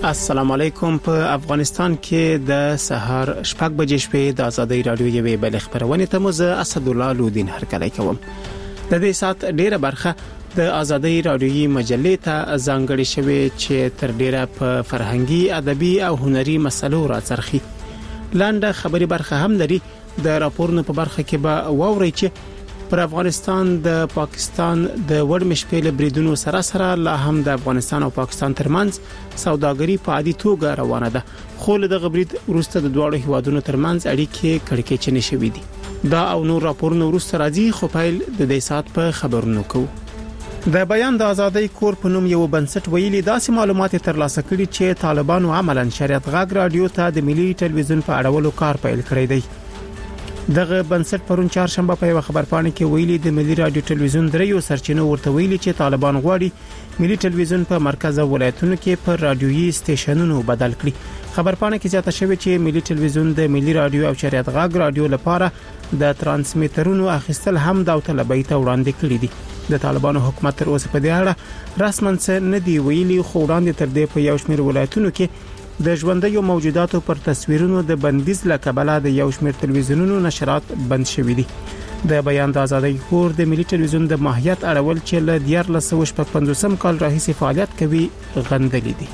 السلام علیکم. په افغانستان کې د سهار 6 بجې شپې د ازادۍ رادیو یوې بل خبرونه ته مزه اسد الله لودین هرکلی کوم. د دې سات ډیره برخه د ازادۍ رادیویي مجلې ته ځانګړې شوې چې تر ډیره په فرهنګي، ادبي او هنري مسلو راځرخي. لاندې خبري برخه هم لري. د راپورونو په برخه کې به واوري چې پر افغانستان د پاکستان د ورمشپېل بریدونو سره لا هم د افغانستان او پاکستان ترمنځ سوداګري په عادي توګه روانه ده. خو له غبرید وروسته د دوه هیوادونو ترمنځ اړیکې کړکېچنې شوې دي. دا او نور راپورونه وروسته راځي، خو پیل د دې سات په خبرونو کوو. د بیان د ازادۍ کور په نوم یو بنسټ ویلي داسې معلومات ترلاسه کړي چې طالبانو عملاً شریعت غږ رادیو ته د ملي ټلویزیون په اړولو کار پیل کړی دی. دغه بنسټ پرون چهارشنبه په یو خبرپاڼه کې ویلي د ملي رادیو ټلویزیون دریو سرچینو ورته ویلي چې طالبان غواړي ملي ټلویزیون په مرکز او ولایتونو کې پر رادیويي سټیشنونو بدل کړي. خبرپاڼه کې زیاته شوې چې ملي ټلویزیون د ملي رادیو او شریعت غږ رادیو لپاره د ترانسمیټرونو اخیستل هم د طلبۍ ته وړاندې کړي دي. د طالبانو حکومت تر اوسه په دې اړه رسماً څه نه دی ویلي، خو وړاندې تر دې په یو شمېر ولایتونو کې د ژوندۍ موجوداتو پر تصویرونو د بندیز لکبله د یو شمېر تلویزیونونو نشرات بند شوي دي. د بیان د ازادۍ کور د ملي ټلویزیون د ماهیت اړول چې له 1955 کال راهیسې فعالیت کوي غندلې دي.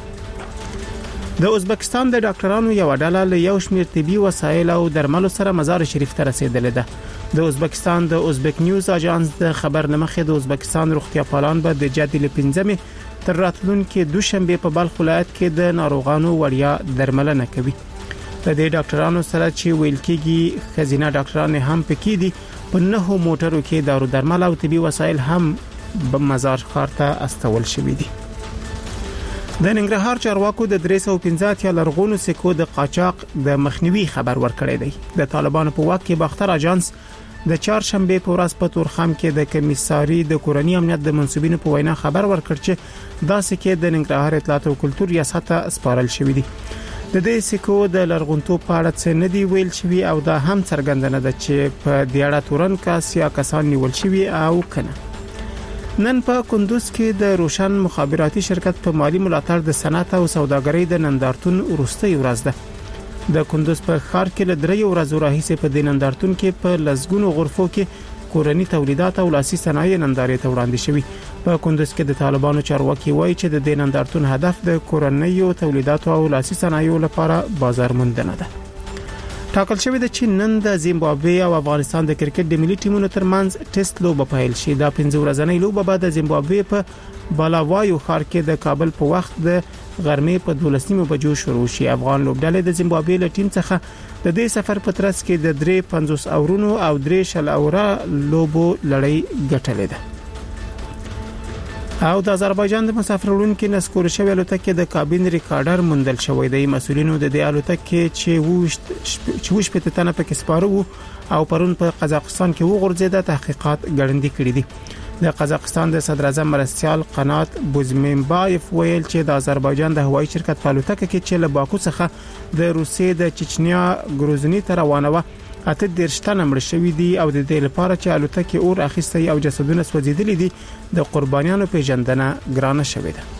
د ازبکستان د ډاکټرانو یو ډله له یو شمېر طبي وسایل او درملو سره مزار شریف ته رسیدلې ده. د ازبکستان د ازبک نیوز اژانس د خبر نمخې د ازبکستان روغتیا پالان به د جدي لپنځمه تر راتلونکو دوشنبه په بلخ ولایت کې د ناروغانو وړیا درملنه کوي. د دې ډاکټرانو سره چې ویل کېږي خزینه ډاکټران هم پکې دي. په 9 موټرو کې دارو درمل او طبي وسایل هم په مزار ښار ته استول شوي دي. د ننګرهار چارواکو د 315 لرغونو سکو د قاچاق د مخنیوي خبر ورکړی دی. د طالبانو په واک کې باختر اژانس د چهارشنبه په ورځ په تورخم کې د کمیساري د کورنۍ امنیت د منسوبینو په وینا خبر ورکړ چې دا سکه د ننګرهار اطلاعات او کلتور ریاست ته سپارل شوې دي. د دې سکو د لرغونتوب په اړه څه نه دی ویل شوی او دا هم څرګندنه ده چې په دې اړه تورن کاسیا کسان نیول شوی او کنه. نن په کندوز کې د روشن مخابراتي شرکت په مالی ملاتړ د صنعت او سوداګرۍ د نندارتون وروستۍ ورځ ده. د کندوز په ښار کې له 3 ورځې راهیسې په دې نندارتون کې په لزګونو غرفو کې کورنی تولیدات او لاسي صنایع نندارې ته وړاندې شوي. په کندوز کې د طالبانو چارواکي وایي چې د دې نندارتون هدف د کورنیو تولیداتو او لاسي صنایعو لپاره بازار موندنه ده. ټاکل شوی دی چې نن د زیمبابوې او افغانستان د کرکټ د ملي ټیمونو ترمنځ ټیسټ لوبه پیل شي. دا 15 ورځنۍ لوبه به د زیمبابوې په بالاوایو ښار کې د کابل په وخت د غرمې په 12 بجو شروع شي. افغان لوبډلې د زیمبابوې له ټیم څخه د دې سفر په ترڅ کې د 350 اورونو او 3 اوره لوبو لړۍ ګټلې ده. او د آذربایجان د مسافرونکو نسکور شوی الوتکه د کابین ریکارډر موندل شوی دی. مسؤلینو د دې الوتکه چې وښ په تنه پکې سپارو او پرون په قزاقستان کې وغورځیده تحقیقات ګړندې کړي دي. د قزاقستان د صدر اعظم مرستيال قنات بوزمنبایف ویل چې د آذربایجان د هوایي شرکت په الوتکه کې چې له باکو څخه د روسیې د چچنیا ګروزنی ته روانه و 18 تنه مړ شوي دي او د دې لپاره چې الوتکه اور اخیستي او جسدونه سوځیدلي دي د قربانیانو پیژندنه ګرانه شوې ده.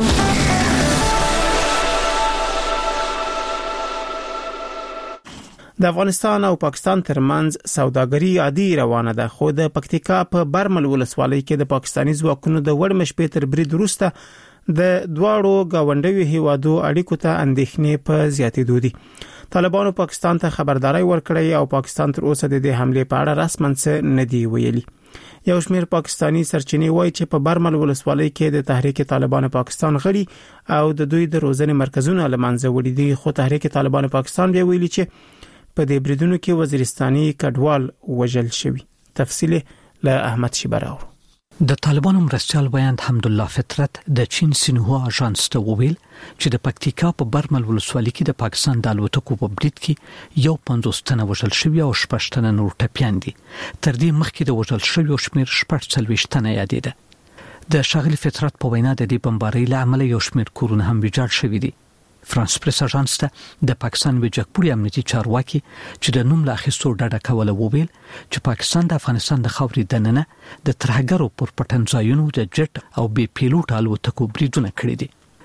د افغانستان او پاکستان ترمنځ سوداګري عادي روانه ده، خو د پکتیکا په برمل ولسوالۍ کې د پاکستاني ځواکونو د وړمشپې تر برید وروسته د دواړو گاونډیو هیوادو اړیکو ته اندېښنې په زیاتېدو دي. طالبانو پاکستان ته خبرداري ورکړې او پاکستان تر اوسه د دې حمله په اړه رسماً څه نه دی ویلي. یو شمېر پاکستانی سرچینې وایي چې په برمل ولسوالۍ کې د تحریک طالبان پاکستان غړي او د دوی د روزنې مرکزونه لمنځه وړي دي. خو تحریک طالبان پاکستان بیا ویلي چې په دې بریدونو کې وزیرستاني کډوال وژل شوی. تفصیل له احمد شیبراو. د طالبانو مرستيال بیان حمدالله فطرت د چین سینهوا اژانس ته وویل چې د پکتیکا په برمل ولسوالۍ کې د پاکستان د الوتکو په برید کې یو 50 تنه وژل شوی او 6 تنه نور ټپيان دي. تر دې مخکې د وژل شوی شمیر 40 تنه یادېده. د شاغلي فطرت په وینا د دې بمبارۍ له امله یو شمیر کورونه هم ویجاړ شوی دي. فرانس پریس اژانس ته د پاکستان وجهپوړي امنیتي چارواکي چې د نوم لا اخیستو ډډه کوله وویل چې پاکستان د افغانستان د خاورې دننه د ترهګرو پر پټنځایونو د جټ او بي پیلوټ الوتکو بریدونه کړی دي.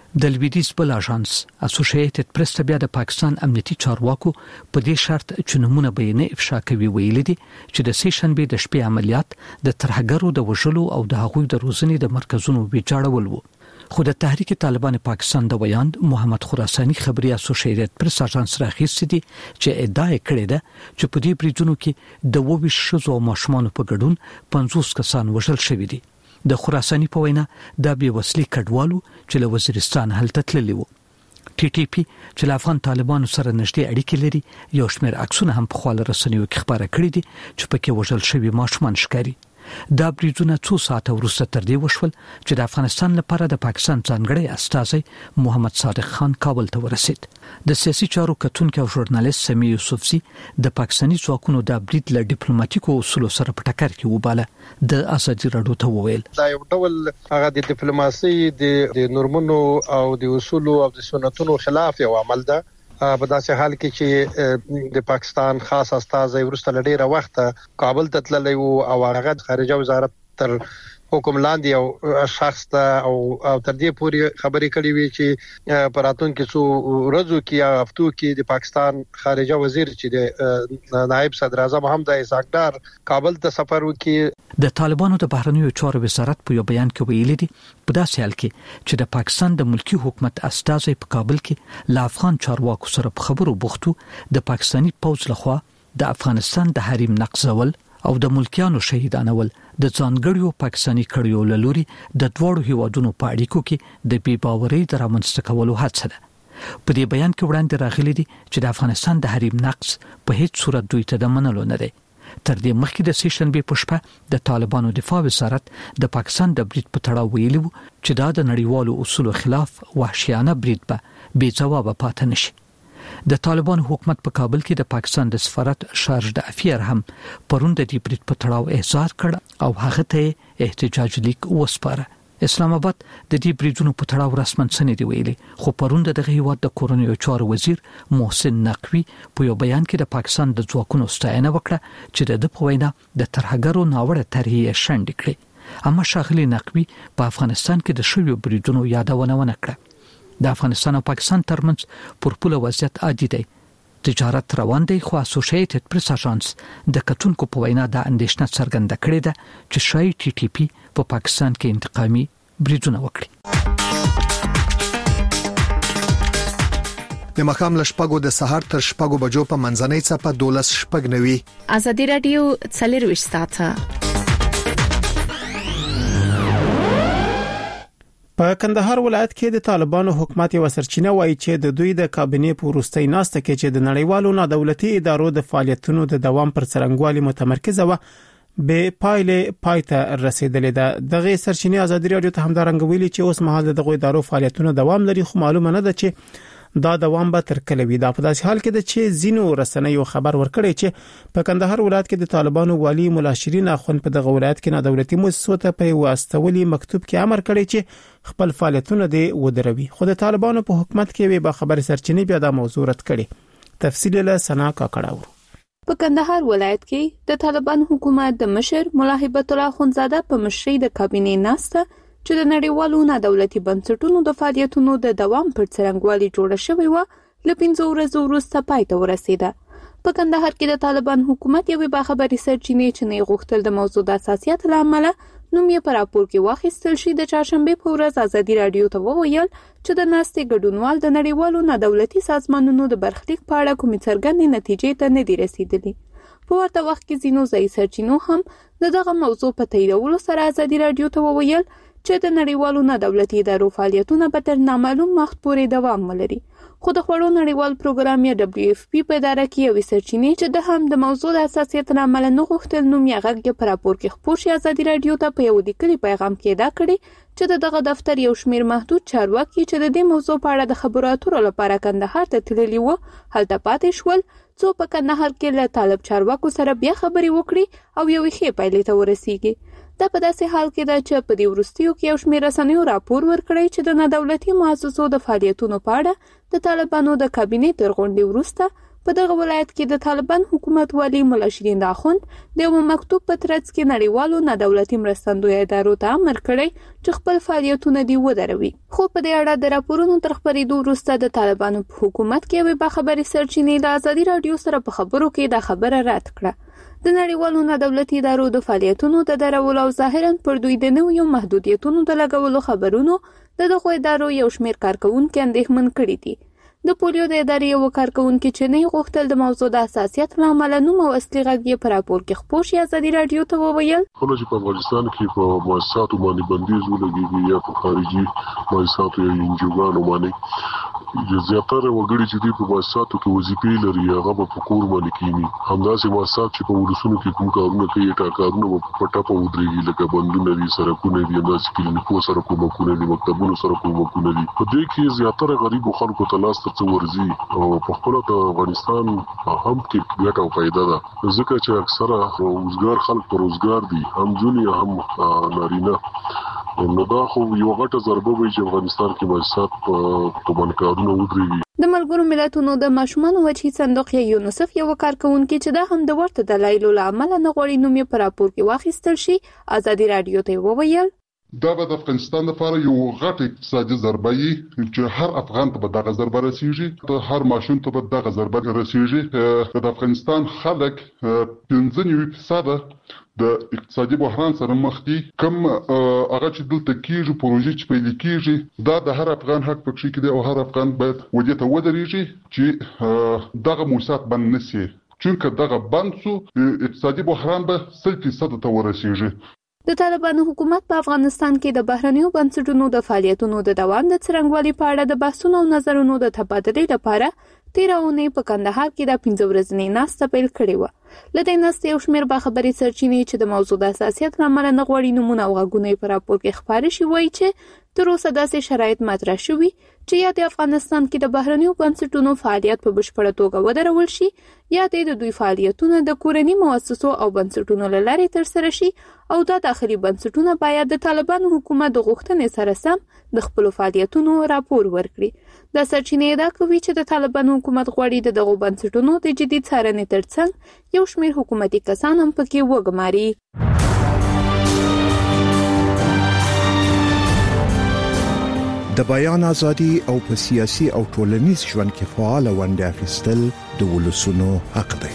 د لویدیز بل اژانس اسوسییټډ پریس ته بیا د پاکستان امنیتي چارواکو په دې شرط چې نمونه بیانې افشا کوي ویلي دي چې د سیشنبه د شپې عملیات د ترهګرو د وژلو او د هغوی د روزنې د مرکزونو ویجاړول وو. خو د تحریک طالبان پاکستان د ویاند محمد خراساني خبري اسوسییټډ پریس اژانس راخیستي دي چې ادعا کړې ده چې په دې بریدونو کې د 22 شذو او ماشومان په ګډون 50 کسان وژل شوي دي. د خراساني په وینا د بي وسلې کډوالو چې له وزیرستان هلته تللی وو. ټي ټي پی چې له افغان طالبانو سره نږدې اړیکې لري یو شمېر عکسونه هم په خپل رسنیو کې خبره کړې دي چې پکې وژل شوي ماشومان ښکاري. دا بریدونه 2 ساعته وروسته تر دې وشول چې د افغانستان لپاره د پاکستان ځانګړی استازی محمد صادق خان کابل ته ورسید. د سیاسي چارو کتونکو او ژورنالیست سمی یوسفزي د پاکستاني ځواکونو د برید له ډیپلوماټیکو اصولو سره په ټکر کې وباله. د ازادي راډیو ته وویل دا یو ډول هغه د ډیپلوماسي د نورمونو او د اصولو او د سنتونو خلاف یو عمل ده. په داسې حال کې چې د پاکستان خاص استازی ورسته لډیره وخت کابل ته تللی او هغه خارجه وزارت تر حکم لاندې او شخص ته او تر دې پورې خبرې کړې وي چې پراتون کې څو ورځو کې یا هفتو کې د پاکستان خارجه وزیر چې د نائب صدر اعظم حمد اسحاق کابل ته سفر وکړي. د طالبانو د بهرنیو چارو وزارت په یو بیان کې ویلي دي په داسې حال کې چې د پاکستان د ملکی حکومت استازی په کابل کې له افغان چارواکو سره په خبرو بوختو د پاکستانی پوځ لخوا د افغانستان د حریم نقضول او د ملکیانو شهیدانول د ځانګړیو پاکستانی کړیو لوري د دوړو هیوادونو په اړیکو کې د بي باورۍ د رامنځته کولو هڅه ده. په دې بیان کې وړاندې راغلي دي چې د افغانستان د حریم نقض په هیڅ صورت دوی ته د منلو نه دی. تر دې مخکې د سیشنبه په شپه د طالبانو دفاع وزارت د پاکستان د برید په تړاو ویلي وو چې دا د نړیوالو اصولو خلاف وحشیانه برید به بې ځواب پاتې نشي. د طالبان حکومت په کابل کې د پاکستان د سفارت شارج د افیر هم پرون د دې برید په تړاو احضار کړ او هغه ته احتجاج لیک وسپاره. اسلام آباد د دې بریدونو په تړاو رسماً څه نه دی ویلي خو پرون دغه هیواد د کورنیو چارو وزیر محسن نقوی په یو بیان کې د پاکستان د ځواکونو ستاینه وکړه چې د په وینا د ترهګرو ناوړه طرحې شنډ کړې. اما ښاغلي نقوی په افغانستان کې د شویو بریدونو یادونه ونه کړه. د افغانستان او پاکستان ترمنځ پرپوله وضعیت عادي دی. تجارت روان دی خو اسوسییټډ پریس اژانس د کتونکو په وینا د اندېښنه څرګنده کړې ده چې شاید ټي ټي پی په پاکستان کې انتقامي بریدونه وکړي. د مخام لشپګو د سحر تر شپګو بجو په منځنۍ صفه 12:90 ازادي رادیو څلروي ساعته. په کندهار ولایت کې د طالبانو حکومت یو سرچینه وایي چې د دوی د کابینې په وروستۍ ناسته کې چې د نړیوالو نادولتي ادارو د فعالیتونو د دوام پر څرنګوالي متمرکزه و به پایله پایته رسیدلې ده. دغه سرچینه ازادي رادیو ته همدارنګ ویلي چې اوس مهال دغه ادارو فعالیتونه دوام لري خو معلومه نه ده چې دا دوام به تر کله وي. دا په داسې حال کې ده چې زینو رسنیو خبر ورکړي چې په کندهار ولایت کې د طالبانو والی مولا شیرین اخوند په دغه ولایت کې نادولتي مؤسسو ته په واستولي مکتوب کې امر کړی چې خپل فعالیتونه دي ودروي. خو د طالبانو په حکومت کې به خبر سرچینې بیا د موضوع رد کړي. تفصیل له سنا کاکړاو. په کندهار ولایت کې د طالبان حکومت د مشر مولا هیبت الله اخوندزاده په مشرۍ د کابینې ناسته چې د نړیوالو نادولتي بنسټونو د فعالیتونو د دوام پر څرنګوالي جوړه شوې و له 5 ورځې وروسته پای ته ورسیده. په کندهار کې د طالبان حکومت یوې باخبري سرچینې چې نه غوښتل د موضوع د اساسیت لامل نوم یې پر راپور کې واخیستل شي د چهارشنبه په ورځ ازادي رادیو ته وویل چې د ناستې ګډونوال د نړیوالو نادولتي سازمانونو د برخلیک په اړه کومې څرګندې نتیجې ته نه دي رسیدلي. په ورته وخت کې ځینو ځایي سرچینو هم دغه موضوع په تاییدولو سره ازادي رادیو ته وویل چې د نړیوالو نادولتي ادارو فعالیتونه به تر نامعلوم وخت پورې دوام ولري. خو د خوړو نړیوال پروګرام یا WFP په اداره کې یو سرچینې چې د هم د موضوع د حساسیت لامل نه غوښتل نوم یې غږ په راپور کې خپور شي ازادي رادیو ته په یو لیکلي پیغام کې دا کړی چې دغه دفتر یو شمیر محدود چارواکي چې د دې موضوع په اړه د خبرو اترو لپاره کندهار ته تللي وو هلته پاتې شول څو په کندهار کې له طالب چارواکو سره بیا خبرې وکړي او یو ښه پایلې ته ورسیږي. دا په داسې حال کې ده چې په دې وروستیو کې یو شمېر رسنیو راپور ورکړی چې د نادولتي مؤسسو د فعالیتونو په اړه د طالبانو د کابینې تر غونډې وروسته په دغه ولایت کې د طالبان حکومت والی مولا شیرین اخوند د یو مکتوب په ترڅ کې نړیوالو نه دولتي مرستندوی ادارو ته امر کړی چې خپل فعالیتونه دی ودروي. خو په دې اړه د راپورونو تر خبرېدو وروسته د طالبانو په حکومت کې یوې باخبري سرچینې د ازادي رادیو سره په خبرو کې دا خبره رد کړه. د نړیوالو نه دولتي ادارو د فعالیتونو د درولو او ظاهرا پر دوی د نویو محدودیتونو د لګولو خبرونو د دغه ادارو یو شمېر کارکونکو اندېښمن کړي دي. د پولیو د ادارې یو کارکونکو چې نه غوښتل د موضوع د حساسیت لامل نوم او اصلي غږ یې پر راپور کې خپور شي ازادي رادیو ته وویل خو چې په افغانستان کې په مؤسساتو باندې بندیز ولګیږي یا په خارجي مؤسساتو یا انجوګانو باندې زیاتره وګړي چې په مؤسساتو کې وظیفې لري هغه په کور باندې کینی همداسې مؤسسات چې په ولسونو کې کوم کارونه کوي ټاکارونه په ټاپه ودرېږي لکه بندونه دي سرکونه دي همداسې کلینیکو سره کومکونه دي مکتبونو سره کومکونه دي په دې کې زیاتره غریب خلکو ته لاس تر ورزي او په خپل د افغانستان هم کې ګټه او فائدہ ده ځکه چې اکثره روزګار خلک پر روزګار دي هم ځونی هم نارینه نو دا خو یو غټه ضربه وي چې افغانستان کې مؤسسات په بانکارونو ودرېږي. د ملګرو ملتونو د ماشومانو وجهي صندوق یونیسف یو کارکونکو چې دا هم د ورته دلایلو لامل نه غوړي نوم یې پر راپور کې واخیستل شي ازادي رادیو ته وویل دا به د افغانستان لپاره یو غټ اقتصادي ضربه وي چې هر افغان ته به دغه ضربه رسیږي ته هر ماشوم ته به دغه ضربه رسیږي د افغانستان خلک 15% د اقتصادي بحران سره مخ دي کم هغه چې دلته کیږي پروژې چې پیل کیږي دا د هر افغان حق پکې کې دی او هر افغان باید ودې ته ودرېږي چې دغه موسسات بند نشي چې دغه بند سو اقتصادي بحران به 100% ته ورسیږي. د طالبانو حکومت په افغانستان کې د بهرنیو بنسټونو د فعالیتونو د دوام د څرنګوالي په اړه د بحثونو او نظرونو د تبادلې لپاره 13 اونۍ په کندهار کې د 15 ورځې ناسته پیل کړې و. لدې ناسته یو شمېر باخبري سرچینې چې د موضوع د حساسیت لامل نه غوړي نمونه او غږونه په راپور کې خبري شي وایي چې تر اوسه داسې شرایط مطرح شوي چې یا د افغانستان کې د بهرنیو بنسټونو فعالیت په بشپړه توګه ودرول شي یا د دوی فعالیتونه د کورني مؤسسو او بنسټونو له لارې ترسره شي او د داخلي بنسټونو باید د طالبانو حکومت د غوښتنې سره سم د خپل فعالیتونو راپور ورکړي. د سرچینې دا کوي چې د طالبانو حکومت غواړي دغه بنسټونو د جدي څارنې ترڅنګ یو شمېر حکومتي کسان هم پکې وګماري. د بیان ازادي او په سیاسي او ټولنیز ژوند کې فعال ونډه اخیستل د ولسونو حق دی.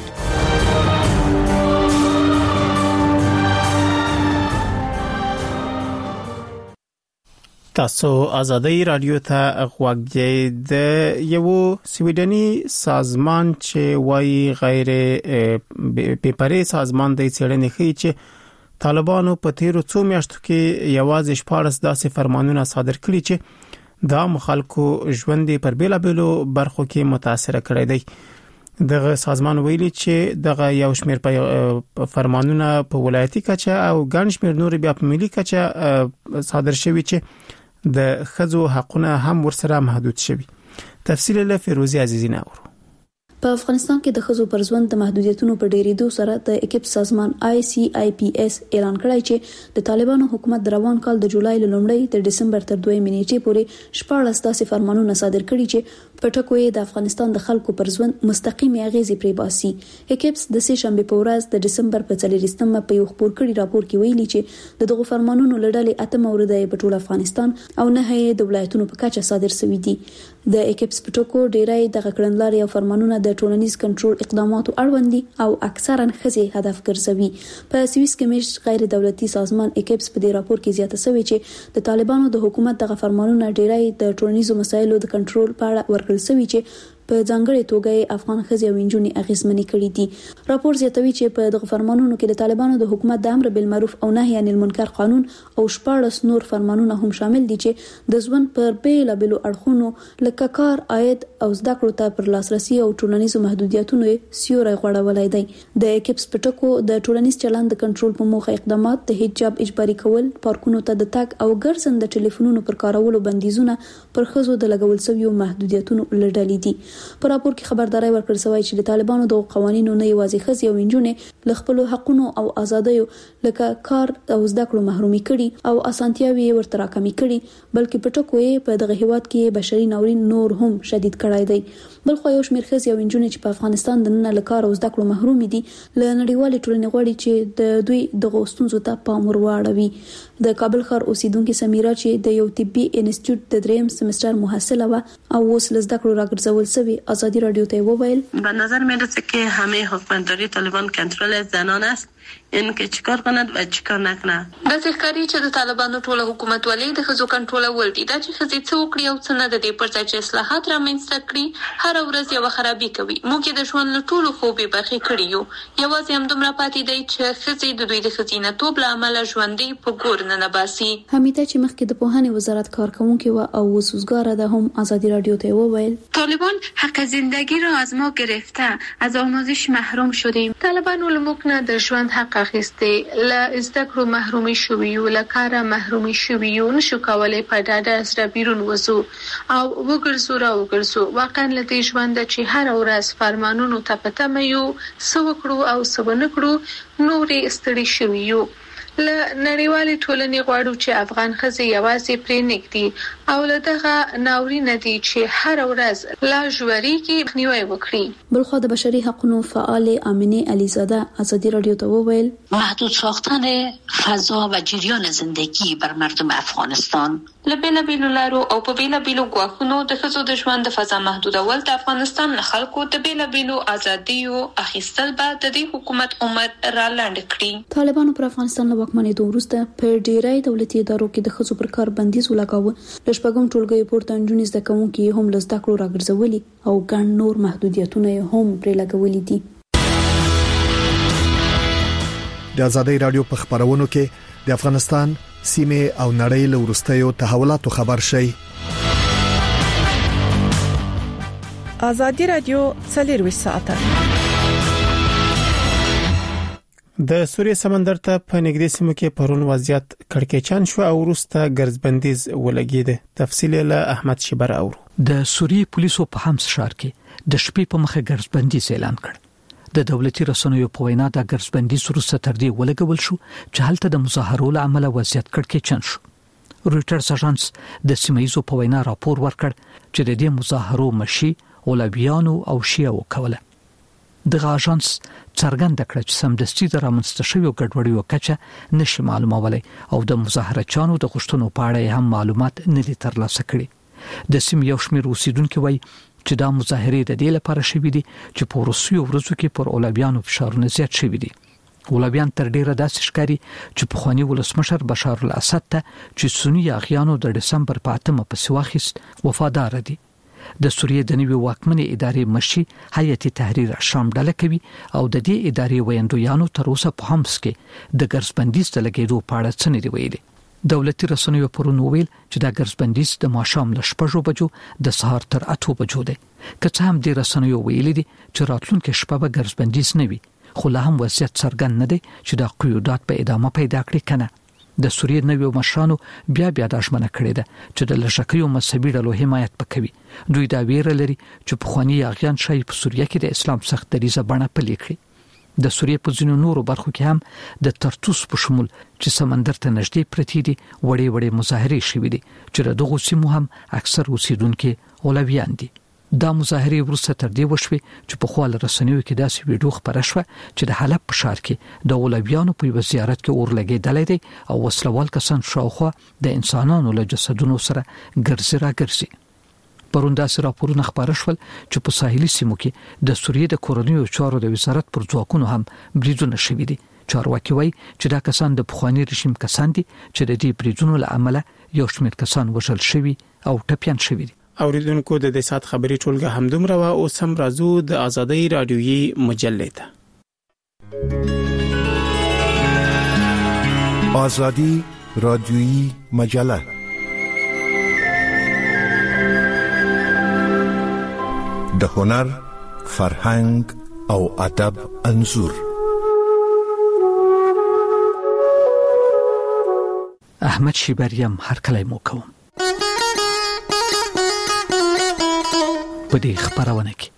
تاسو ازادي رادیو ته غوږی د یو سویډني سازمان چې وایي غیر پیپري سازمان د څېړنې کوي چې طالبانو په تیرو څو میاشتو کې یوازې 14 داسې فرمانونه صادر کړي چې دا مخالکو ژوند پر بیلابېلو برخو کې متاثر کړی دی. دغه سازمان ویلي چې دغه یو شمېر فرمانونه په ولایتي کچه او ګڼ شمېر نور بیا په ملي کچه صادر شوي چې د ښځو حقونه هم ورسره محدود شوي. تفصیل له فیروزي عزیزی ناورو. په افغانستان کې د ښځو پر ژوند د محدودیتونو په ډیریدو سره د اکیپ سازمان ICIPS اعلان کړی چې د طالبانو حکومت د روان کال د جولای لومړۍ تر دسمبر تر 2 نیټې پورې 14 داسې فرمانونه صادر کړي چې په ټکو یې د افغانستان د خلکو پر ژوند مستقیم اغیزې پرې باسي. اکیپس د سه شنبه په ورځ د دسمبر په 4مه په یو خبر کړي راپور کې ویلي چې دغه فرمانونو لړلې 8 مورده په ټول افغانستان او نه یې د ولایتونو په کچه صادر شوي دي. د اکیپس په ټکو ډیرای د کړنلارې او فرمانونه د ټولنیز کنټرول اقداماتو اړوند دي او اکثرا ښځې هدف ګرځوي. په سویس کې مش غیر دولتي سازمان اکیپس په دې راپور کې زیاته شوی چې د طالبانو د حکومت دغه فرمانونه ډیرای د ټولنیزو مسایلو د کنټرول په اړه ورکړل شوی چې په ځانګړي توګه افغان ښځې او نجونې اغیزمنې کړې دي. راپور زیاتوي چې په دغه فرمانونو کې د طالبانو د حکومت د امر بالمعروف او نهي عن المنکر قانون او 14 نور فرمانونه هم شامل دي چې د ژوند پر بیلابېلو اړخونو لکه کار، عاید او زده کړو ته پر لاسرسي او ټولنیزو محدودیتونو سیوری غوړولای دی. د اکیپس په ټکو د ټولنیز چلند د کنټرول په موخه اقدامات د حجاب اجباري کول، پارکونو ته د تګ او ګرځند د ټلیفونونو پر کارولو بندیزونه پر ښځو د لګول شویو محدودیتونو لړلې دي. په راپور کې خبرداري ورکړل شوې چې د طالبانو د قوانینو نه یوازې خزي او انجونې له خپل حقونو او آزادیو لکه کار او زده کړو محرومي کړي او اسانتیاوي ورته راکمي کړي، بلکې په ټکو یې په دغه هیواد کې بشري ناورین نور هم شدید کړای دی. بل خو یو شمېر خزي او انجونې چې په افغانستان د نن له کار او زده کړو محروم دي له نړیوالې ټولنې غواړي چې د دوی د غوښتنو ته پام ورواړوي. د کابل ښار اوسیدونکو سمیرا چې د یو طبي انسټیټیوټ د دریم سمستر محصله و او اوس لزده کړو راګرځول شوی آزادی رادیو ته وویل به نظر میرسه که همه حکومتداری طالبان کنترل زنان است، این که چیکار کند و چیکار نکنه. د ځکاري چې د طالبانو ټوله حکومت ولې د خزو کنټرول ول دي دا چې خزي څو کړی او څه نه د دې پر ځای چې اصلاحات رامنځته کړي هر ورځ یو خرابې کوي. موږ د ژوند له ټولو خوبې برخې کړی یو یوازې هم دومره پاتې دی چې خزي د دوی د خزینه توب له امله ژوندۍ په ګور نه نباسي. حمیده چې مخکې د پوهنې وزارت کارکونکو او وسوسګاره ده هم آزادی رادیو ته وویل طالبان حق زندگی را از ما گرفته، از آموزش محروم شدیم. طالبان علموک نه د ژوند حق اخیسته، له زده کړو محرومي شویو، له کار محرومي شویو، نشو کولای په ډاډه سره بیرون وځو او وګرځو واقعا له دې ژوند چې هر ورځ فرمانونو ته پته مې سو کړو او سو نه کړو نورې ستړي شویو. له نړیوالې ټولنې غواړو چې افغان ښځې یوازې پرې نږدې او له دغه ناورین دي چې هر ورځ لا ژوریږي مخنیوی وکړي. بلخو د بشري حقوقو فعال امینه علیزاده آزادی رادیو ته وویل محدود ساختن فضا و جریان زندگی بر مردم افغانستان له بیلابیلو لارو او په بیلابیلو ګواښونو د ښځو د ژوند د فضا محدودول د افغانستان له خلکو د بیلابیلو ازادیو اخیستل به د دې حکومت عمر را لاندې کړي. طالبانو پر افغانستان له واکمنۍ وروسته په ډیری دولتي ادارو کې د ښځو پر کار بندیز ولګاوه. د شپږم ټولګي پورته نجونې زده کوونکي هم له زده کړو راګرځولي او ګڼ نور محدودیتونه هم پرې لګولي دي. د آزادۍ رادیو په خبرونو کې د افغانستان سیمه او نړۍ له وروستیو تحولاتو خبر شي. آزادۍ رادیو 24 ساعته د سوریې سمندر ته په نږدې سیمو کې پرون وضعیت کړکېچن شو او وروسته ګرځبندیز ولګید. تفصیل له احمد شیبر اورو. د سوریې پولیسو په حمص ښار کې د شپې په مخه ګرځبندیز اعلان کړ. د دولتي رسنیو په وینا د ګرځبندیز وروسته تر دې ولګول شو چې هلته د مظاهرو له امله وضعیت کړکېچن شو. رويټرز اژانس د سیمایزو په وینا راپور ورکړ چې د دې مظاهرو مشي اولویانو او شیعو کوله. دغه اژانس څرګنده کړه چې سمدستي د رامنځته شویو ګډوډیو کچه نشي معلومولای او د مظاهرچانو د غوښتنو په اړه هم معلومات نه دي ترلاسه کړي. د سیمې یو شمېر اوسیدونکو وایي چې دا مظاهرې د دې لپاره شوې دي چې په روسیو ورځو کې پر اولویانو فشارونه زیات شوي دي. اولویان تر ډیره داسې ښکاري چې په خواني ولسمشر بشار الاسد ته چې سنی اغیانو د دسمبر په 8 په سواخیست وفادار دي. د سوریې د نوي واکمنې ادارې مشي هیئت تحریر شام ډله کوي او د دې ادارې ویندویانو تر اوسه په حمص کې د ګرځبندیز د لګیدو په اړه څه نه دی ویلي. دولتي رسنیو پرون ویل چې دا ګرځبندیز د ماښام له 6 بجو د سهار تر 8 بجو دی. که څه هم د رسنیو ویلي دي چې راتلونکي شپه به ګرځبندیز نه وي، خو لا هم وضعیت څرګند نه دی چې د قیودات په ادامه پیدا کړي کنه. د سوریې نویو مشرانو بیا د اشمنه کړی ده چې د لږکیو مذهبي ډلو حمایت وکوي. دوی دا ویره لري چې په خواني اغیان شای په سوریه کې د اسلام سخت دریزه بڼه پلي کړي. د سوریې په ځینو نورو برخو کې هم د ترتوس په شمول چې سمندر ته نږدې پرتی دي وړې مظاهرې شوې دي چې دغه سیمو هم اکثر اوسیدونکو اولویان دي. دا مظاهرې ورسته تر دې وشوي چې په خپل رسنیو کې داسې ویډیو خبره شوه چې د حلب په ښار کې د اولویانو په زیارت کې اور لګېدل دي او وسلوال کسان شاوخوا د انسانانو له جسدونو سره ګرځي. پرون داسې راپورونه خبره شول چې په ساحلي سیمو کې د سوریې د کورنیو چارو د وزارت پر ځواکونو هم بریدونه شوي دي. چارواکي وایي چې دا کسان د پخوانی رژیم کسان دي چې د دې بریدونو له امله یو شمېر کسان وژل شوي او ټپيان شوي دي. اوریدونکو د دې سات خبري ټولګه همدومره وا او سم راځو د آزادۍ رادیويي مجلې ته. آزادی رادیویی مجله د هنر، فرهنګ او ادب انځور. احمد شیبریم هر کله مو کوم. په دې خبرونه کې.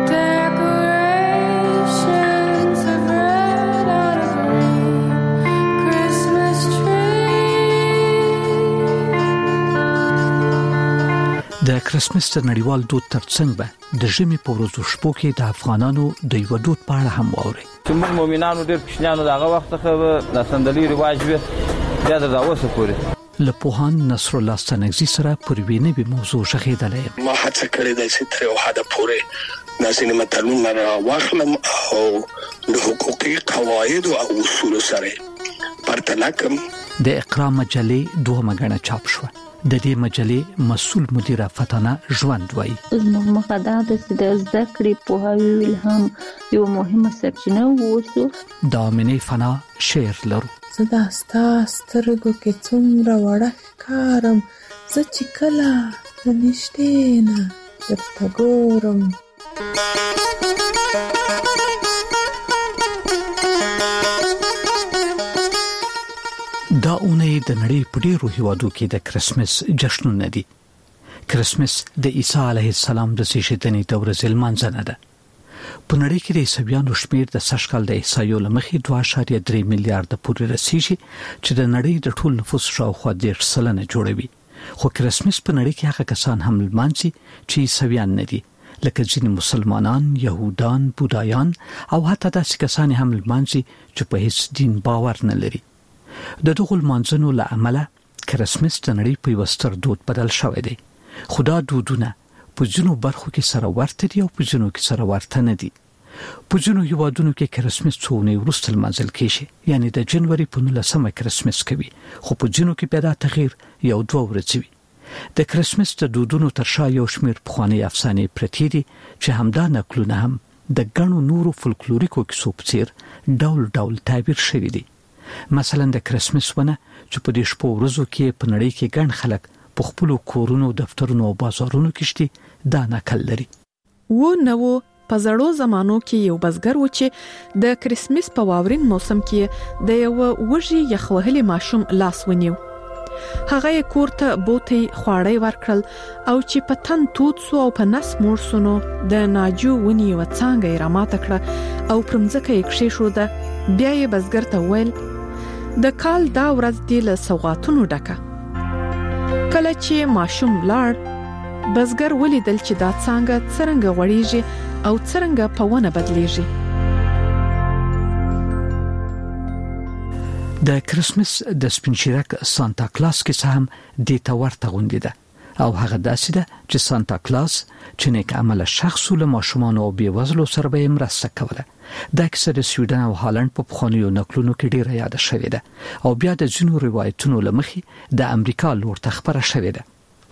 د کرسمس تر نړیوال دود ترڅنګ به د ژمي په ورځو شپو کې د افغانانو د یو دود په اړه هم واوري. چې موږ مؤمنانو ډېر کوچنیانو دغه وخت څخه د سندلي رواج وي بیا د اوسه پورې له پوهان نصر الله ستنګزي سره پر وینې به موضوع شخېدلې. ما هڅه کړې ده چې تر یو حد پورې د سینما ترمیم را واخلم او د حقوقي قواعد او اصول سره پرتله کوم. د اقرا مجلې دوه مګنه چاپ شو. د دې مجلې مسؤل مدیره فتانه ژوند وایي مقدار د زده کړې په هوی الهام یو مهمه سرچینه ووسو. د امینه فنا شعر لرو. زدا سترګو کې څومره وړه کارم زه چې کله نشته نه درته ګورم. دا اونۍ د نړۍ په ډیرو هیوادو کې د کرسمس جشنونه دي. کرسمس د عیسی علیه السلام د زیږیدنې د ورځې لمانځنه ده. په نړۍ کې د عیسویانو شمیر د سږکال د عیسایو لمخې 2.3 میلیارډ پورې رسیږي چې د نړۍ د ټول نفوس شاوخوا 10% جوړوي. خو کرسمس په نړۍ کې هغه کسان هم لمانځي چې عیسویان نه دي، لکه ځینې مسلمانان، يهودان، بودایان او حتی داسې کسان هم لمانځي چې په هیڅ دین باور نه لري. د دغه لمانځنو له امله کرسمس د نړۍ په وستر دود بدل شوی دی. خدا دودونه په ځینو برخو کې سره ورته دي او په ځینو کې سره ورته نه دي. په ځینو هیوادونو کې کرسمس څو نه وروسته لمانځل کیږي، یعنی د جنوري په 19 کرسمس کوي، خو په ځینو کې پیدا تغییر یو 2 ورځې وي. د کرسمس د دودونو تر شا یو شمیر پخوانی افسانې پرتې دي چې همدا نقلونه هم د ګڼو نورو فولکلوریکو کیسو په څیر ډول ډول تعبیر شوي دي. مثلا د کرسمس ونه چې په دې شپو ورځو کې په نړۍ کې ګڼ خلک په خپل کورونو، دفترونو او بازارونو کې شتي دا نقل لري. نو په زړو زمانو کې یو بزګر و چې د کرسمس په واورین موسم کې د یو وږي یخوهلي ماشوم لاس ونیو. هغه کور ته بوتي خواړی ورکړل او چې په تن توت سو او په نس مور سونو د ناجو ونی و څنګه یې راماته کړه او پرمځکه یې کښې شو. ده بیا یې بزګر ته ویل د کال دا ورځ دی له سوغاتونو ډکه. کله چې ماشوم لاړ بزګر ولیدل چې دا څنګه غوړیږي او څنګه په ونه بدلیږي. د کرسمس د سپینچیرک سانتا کلاس کې هم د تورته غونډه ده او هغه داسې ده چې سانتا کلاس چې نیک عمل شخص له ماشومان او بیوزلو سره به مرسته کوله. دا کیسه د سویډن او هالند په پخوانیو نقلونو کې ډیره یاد شوې ده او بیا د ځینو روایتونو لمخې د امریکا لور ته خبره شوې ده.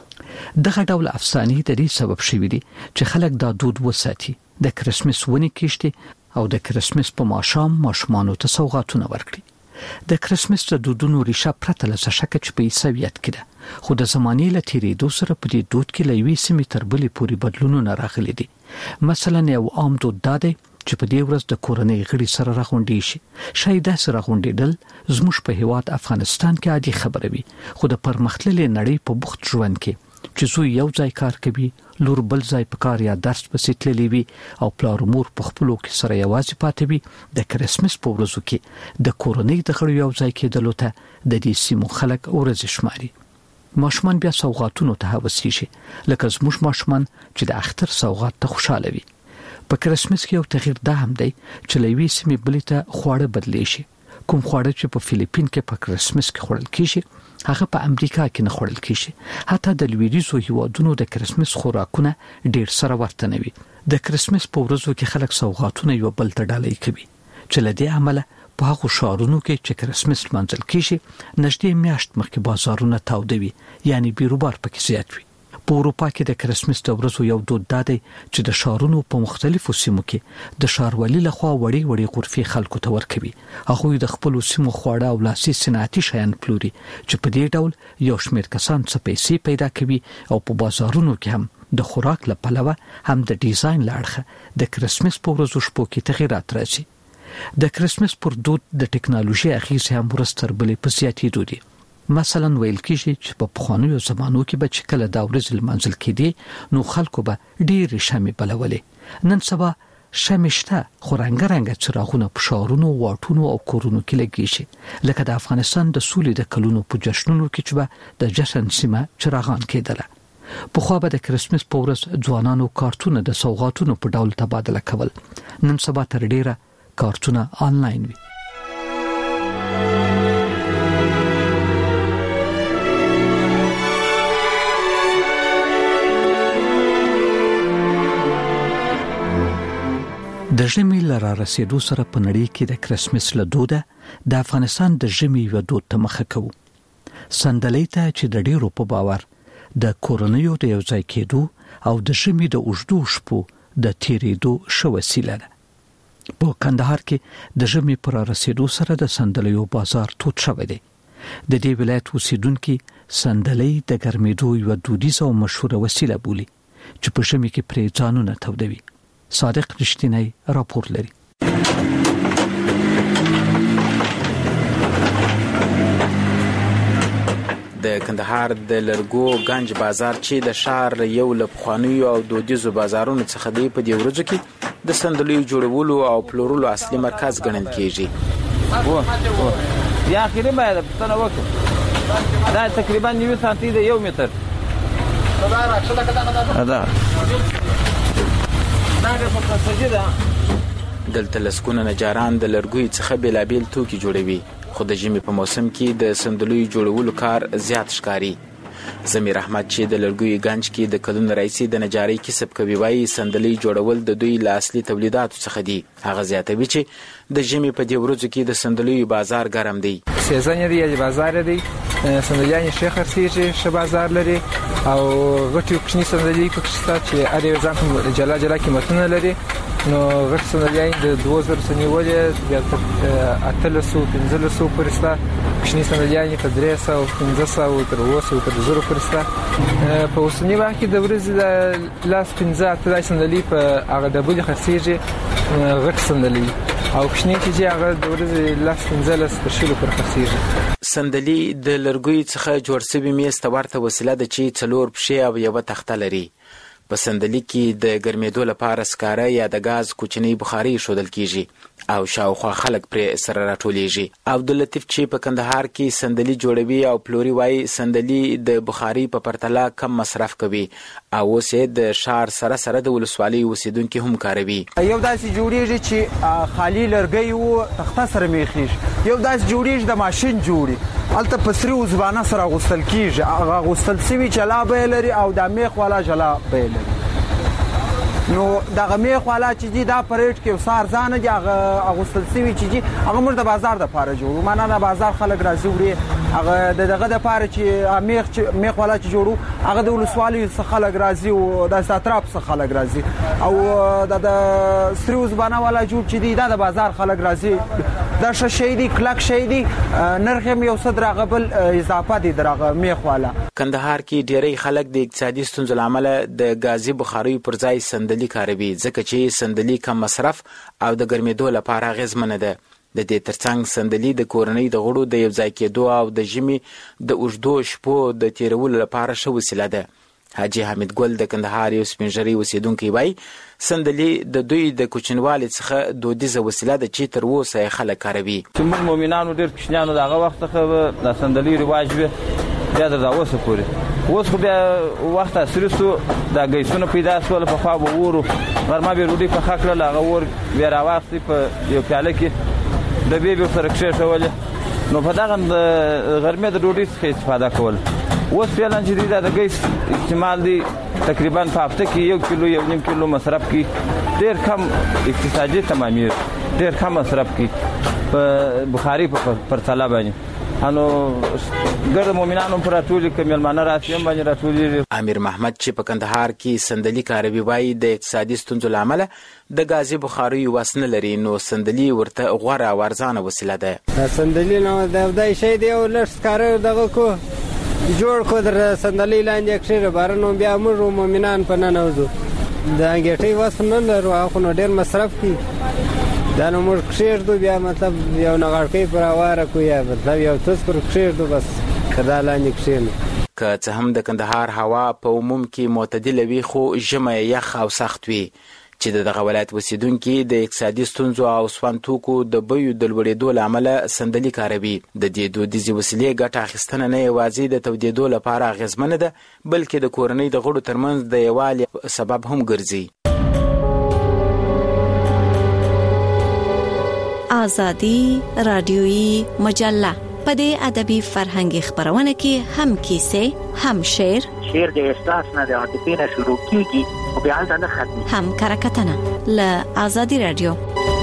دغه ډول افسانې د دې سبب شوې دي چې خلک دا دود وساتي، د کرسمس ونې کېشتي او د کرسمس په ماښام ماشومانو ته سوغاتونه ورکړي. د کرسمس د دودونو ریښه پرته له شک چې په عیسویت کې ده، خو د زمانې له تیریدو سره په دې دود کې له یوې سیمې تر بلې پورې بدلونونه راغلي دي. مثلا یو عام دود دا دی چې په دې ورځ د کورنۍ غړي سره راغونډي شي. شاید دا سره غونډېدل زموږ په هیواد افغانستان کې عادي خبره وي، خو د پرمختللې نړۍ په بوخت ژوند کې چې زوی یو ځای کار کوي، لور بل ځای په کار یا درس پسې تللی وي او پلار مور په خپلو کې سره یوازې پاتې وي، د کرسمس په ورځو کې د کورنۍ د غړو یو ځای کېدلو ته د دې سیمو خلک ورځ شماري. ماشومان بیا سوغاتونو ته هوسیږي، لکه زموږ ماشومان چې د اختر سوغات ته خوشاله وي. په کرسمس کې یو تغییر دا هم دی چې لوي سیمې بلې ته خواړه بدلی شي. کوم خواړه چې په فلیپین کې په کرسمس کې خوړل کیږي هغه په امریکا کې نه خوړل کیږي. حتی د لویدیځو هیوادونو د کرسمس خوراکونه ډیر سره ورته نه وي. د کرسمس په ورځو کې خلک سوغاتونه یو بل ته ډالۍ کوي چې لدې عمله په هغو ښارونو کې چې کرسمس لمانځل کیږي نږدې میاشت مخکې بازارونه تاوده وي، یعنی بیروبار پکې زیات وي. په اروپا کې د کرسمس د ورځو یو دود دی چې د ښارونو په مختلفو سیمو کې د ښاروالۍ لخوا وړي غرفې خلکو ته ورکوي. هغه د خپل سیمو خواړه او لاسي صنعتي شیان پلوري چې په دې ډول یو شمېر کسان څه پیسې پیدا کوي او په بازارونو کې هم د خوراک لپاره هم د ډیزاین لاړخه د کرسمس په ورځو شپو کې تغیرات راځي. د کرسمس پر دود د ټکنالوژي اغیزې هم ورستر بلې په زیاتېدو دي. مثلا ویل کېږي چې په پخوانیو زمانو کې به چې کله دا ورځ لمانځل کېدې نو خلکو به ډېرې شمعې بلولې. نن سبا شمعې شته خو رنګ څراغونه په ښارونو واټونو او کورونو کې لګېږي لکه د افغانستان د سولې د کلونو په جشنونو کې چې به د جشن سیمه چراغان کېدله. پخوا به د کرسمس په ورځ ځوانانو کارتونه د سوغاتونو په ډول تبادله کول. نن سبا تر ډیره کارتونه آنلاین وي. د ژمي لاره رسیدو سره په نړۍ کې د کرسمس له دوده د افغانستان د ژمي یو دود ته مخه کوو. سندلۍ ته چې د ډیرو په باور د کورنیو د یو ځای کېدو او د ژمي د اوږدو شپو د تیریدو ښه وسیله ده. په کندهار کې د ژمي پر رسیدو سره د سندلیو بازار تود شوی دی. د دې ولایت اوسیدونکو سندلۍ د ګرمېدو یو دودیزه او مشهوره وسیله بولي چې په ژمي کې پرې ځانونه تودوي. صادق رښتینی راپور لري. د کندهار د لرګو گنج بازار چې د شهر یو له پخوانیو او دودیزو بازارونو څخه دی په دې ورځو کې د سندلیو جوړولو او پلورلو اصلي مرکز ګڼل کېږي. یا اخیری باید پښتنه وکړو دا تقریبا 9 سانتي د 1 متر دا دلته لسکونه نجاران د لرګوي څخه بېلابېل توکي جوړوي خو د ژمي په موسم کې د سندلیو جوړولو کار زیات ښکاري. زمیر احمد چې د لرګوي گنج کې د کلونو راهیسې د نجارۍ کسب کوي وایي سندلۍ جوړول د دوی له اصلي تولیداتو څخه دي. هغه زیاتوي چې د ژمي په دې ورځو کې د سندلیو بازار ګرم دی. سیزن دی یا بازار دی سندلیان ښه خرڅېږي ښه بازار لري او غټي کوچني سندلۍ پکې شته چې اړ یو ځان جلا جلا قیمتونه لري. نو غټ سندلیان د 2000 سنیولې د 800 1500 پورې شته. کوچني سندلیان په 300 1500 تر 200 تر 1000 پورې شته. په اوسنی وخت کې د ورځې د لاس 15 سندلۍ په هغه د بل خرڅېږي غټ سندلۍ او کوچني چې هغه د ورځې لاس 15 تر 20 پورې خرڅېږي. سندلۍ د لرګوي څخه جوړ شوی میز ته ورته وسیله ده چې 4 پښې او یو تخته لري. په سندلۍ کې د ګرمېدو لپاره سکاره یا د غاز کوچنی بخاري شودل کیږي او شاوخوا خلک پرې سره راټولېږي. عبداللطیف چې په کندهار کې سندلۍ جوړوي او پلوري وایي سندلۍ د بخاري په پرتله کم مصرف کوي او اوس د شهر سره سره د ولسوالۍ اوسیدونکو هم کاروي. یو داسې جوړیږي چې خالی لرګي او تخته سره میخیږي. یو داسې جوړیږي د ماشين جوړي الته پسري وزبانه سره غوستل کیږي. هغه غوستل سوي جلا به لري او د میخ والا جلا به لري. نو دغه میخ والا چې دی دا پریټ کې وسار ځانه دی هغه غوستل سوي چې دی هغه موږ د بازار د پاره جوړو. معنا نه بازار خلک راځي وړي هغه دغه د پاره چې میخ والا چې جوړو هغه د ولسوالۍ څخه خلک راځي او د ساتراپ څخه خلک راځي او د سریوز باندې والا جوړ چې دی دا د بازار خلک راځي. دا شې دی کلک شې دی نرخ یو صدر غبل اضافه دي درغه میخ والا. کندهار کې ډېری خلک د اقتصادي ستونزو لامل د غازي بخاري پر ځای سندلۍ کاروي ځکه چې سندلۍ کم مصرف او د ګرمېدو لپاره اغېزمنه ده. د دې ترڅنګ سندلۍ د کورنۍ د غړو د یو ځای کېدو او د ژمي د اوږدو شپو د تیرولو لپاره ښه وسیله ده. حاجي حمید ګل د کندهار یو سپینږیري اوسیدونکی وایي سندلۍ د دوی د کوچنیوالي څخه دودیزه وسیله ده چې تر اوسه یې خلک کاروي. چې موږ مؤمنانو ډېر کوچنیانو د هغه وخت څخه د سندلۍ رواج وي بیا تر اوسه پورې. اوس خو بیا وخت عصري سو دا ګیسونه پیدا شول په خوا به ورو غرمه به روډۍ پخه کړل هغه ور بیا راواخلي په یو پیاله کې د بیا سره کښېښولې نو په دغه غرمې د ډوډۍ څخه استفاده کول. اوس فعلا چې دی دا د ګیس استعمال دی تقریبا په هفته کې 1 کیلو 1.5 کیلو مصرف کی ډېر کم اقتصادي تمامیر ډېر کم مصرف کی په بخاري په پرتله باندې. انو ګر مومنانو پر ټولي کملمانه راسیم باندې راټولي. امیر محمد چې په کندهار کې سندلۍ کاروي وایي د اقتصادي ستونزو لامل د غازي بخاري وسنه لري نو سندلۍ ورته غوړه ورزانه وسیله ده. سندلۍ نو د دای شي دی او لږ کار دغه کو جوړ کو در سندلۍ لاندې کښې بارنو بیا موږ مومنان په ننوځو د انګېټۍ وسنه لرو خو نو ډېر مصرف کی دا نو موږ کښېږدو بیا مطلب یو نغړکۍ پر اواره کو یا مطلب یو څه پر کښېږدو بس کدا لاندې کښینو. که څه هم د کندهار هوا په عموم کې معتدله وي خو ژمی یخ او سخت وي چې دغه ولایت اوسیدونکي د اقتصادي ستونزو او سون توکو د بیو د لوړېدو له امله صندلي کاروي. د دې دودیزې وسیلې ګټه اخیستنه نه یوازې د تودېدو لپاره اغېزمنه ده بلکې د کورنۍ د غړو ترمنځ د یووالي سبب هم ګرځي. آزادي رادیویی مجله په دې ادبي فرهنګي خبرونه کې هم کیسې هم شعر د احساس نه د عاطفې نه شروع کیږي او بیا ځنه ختمي هم کرکټنه ل آزادي رادیو.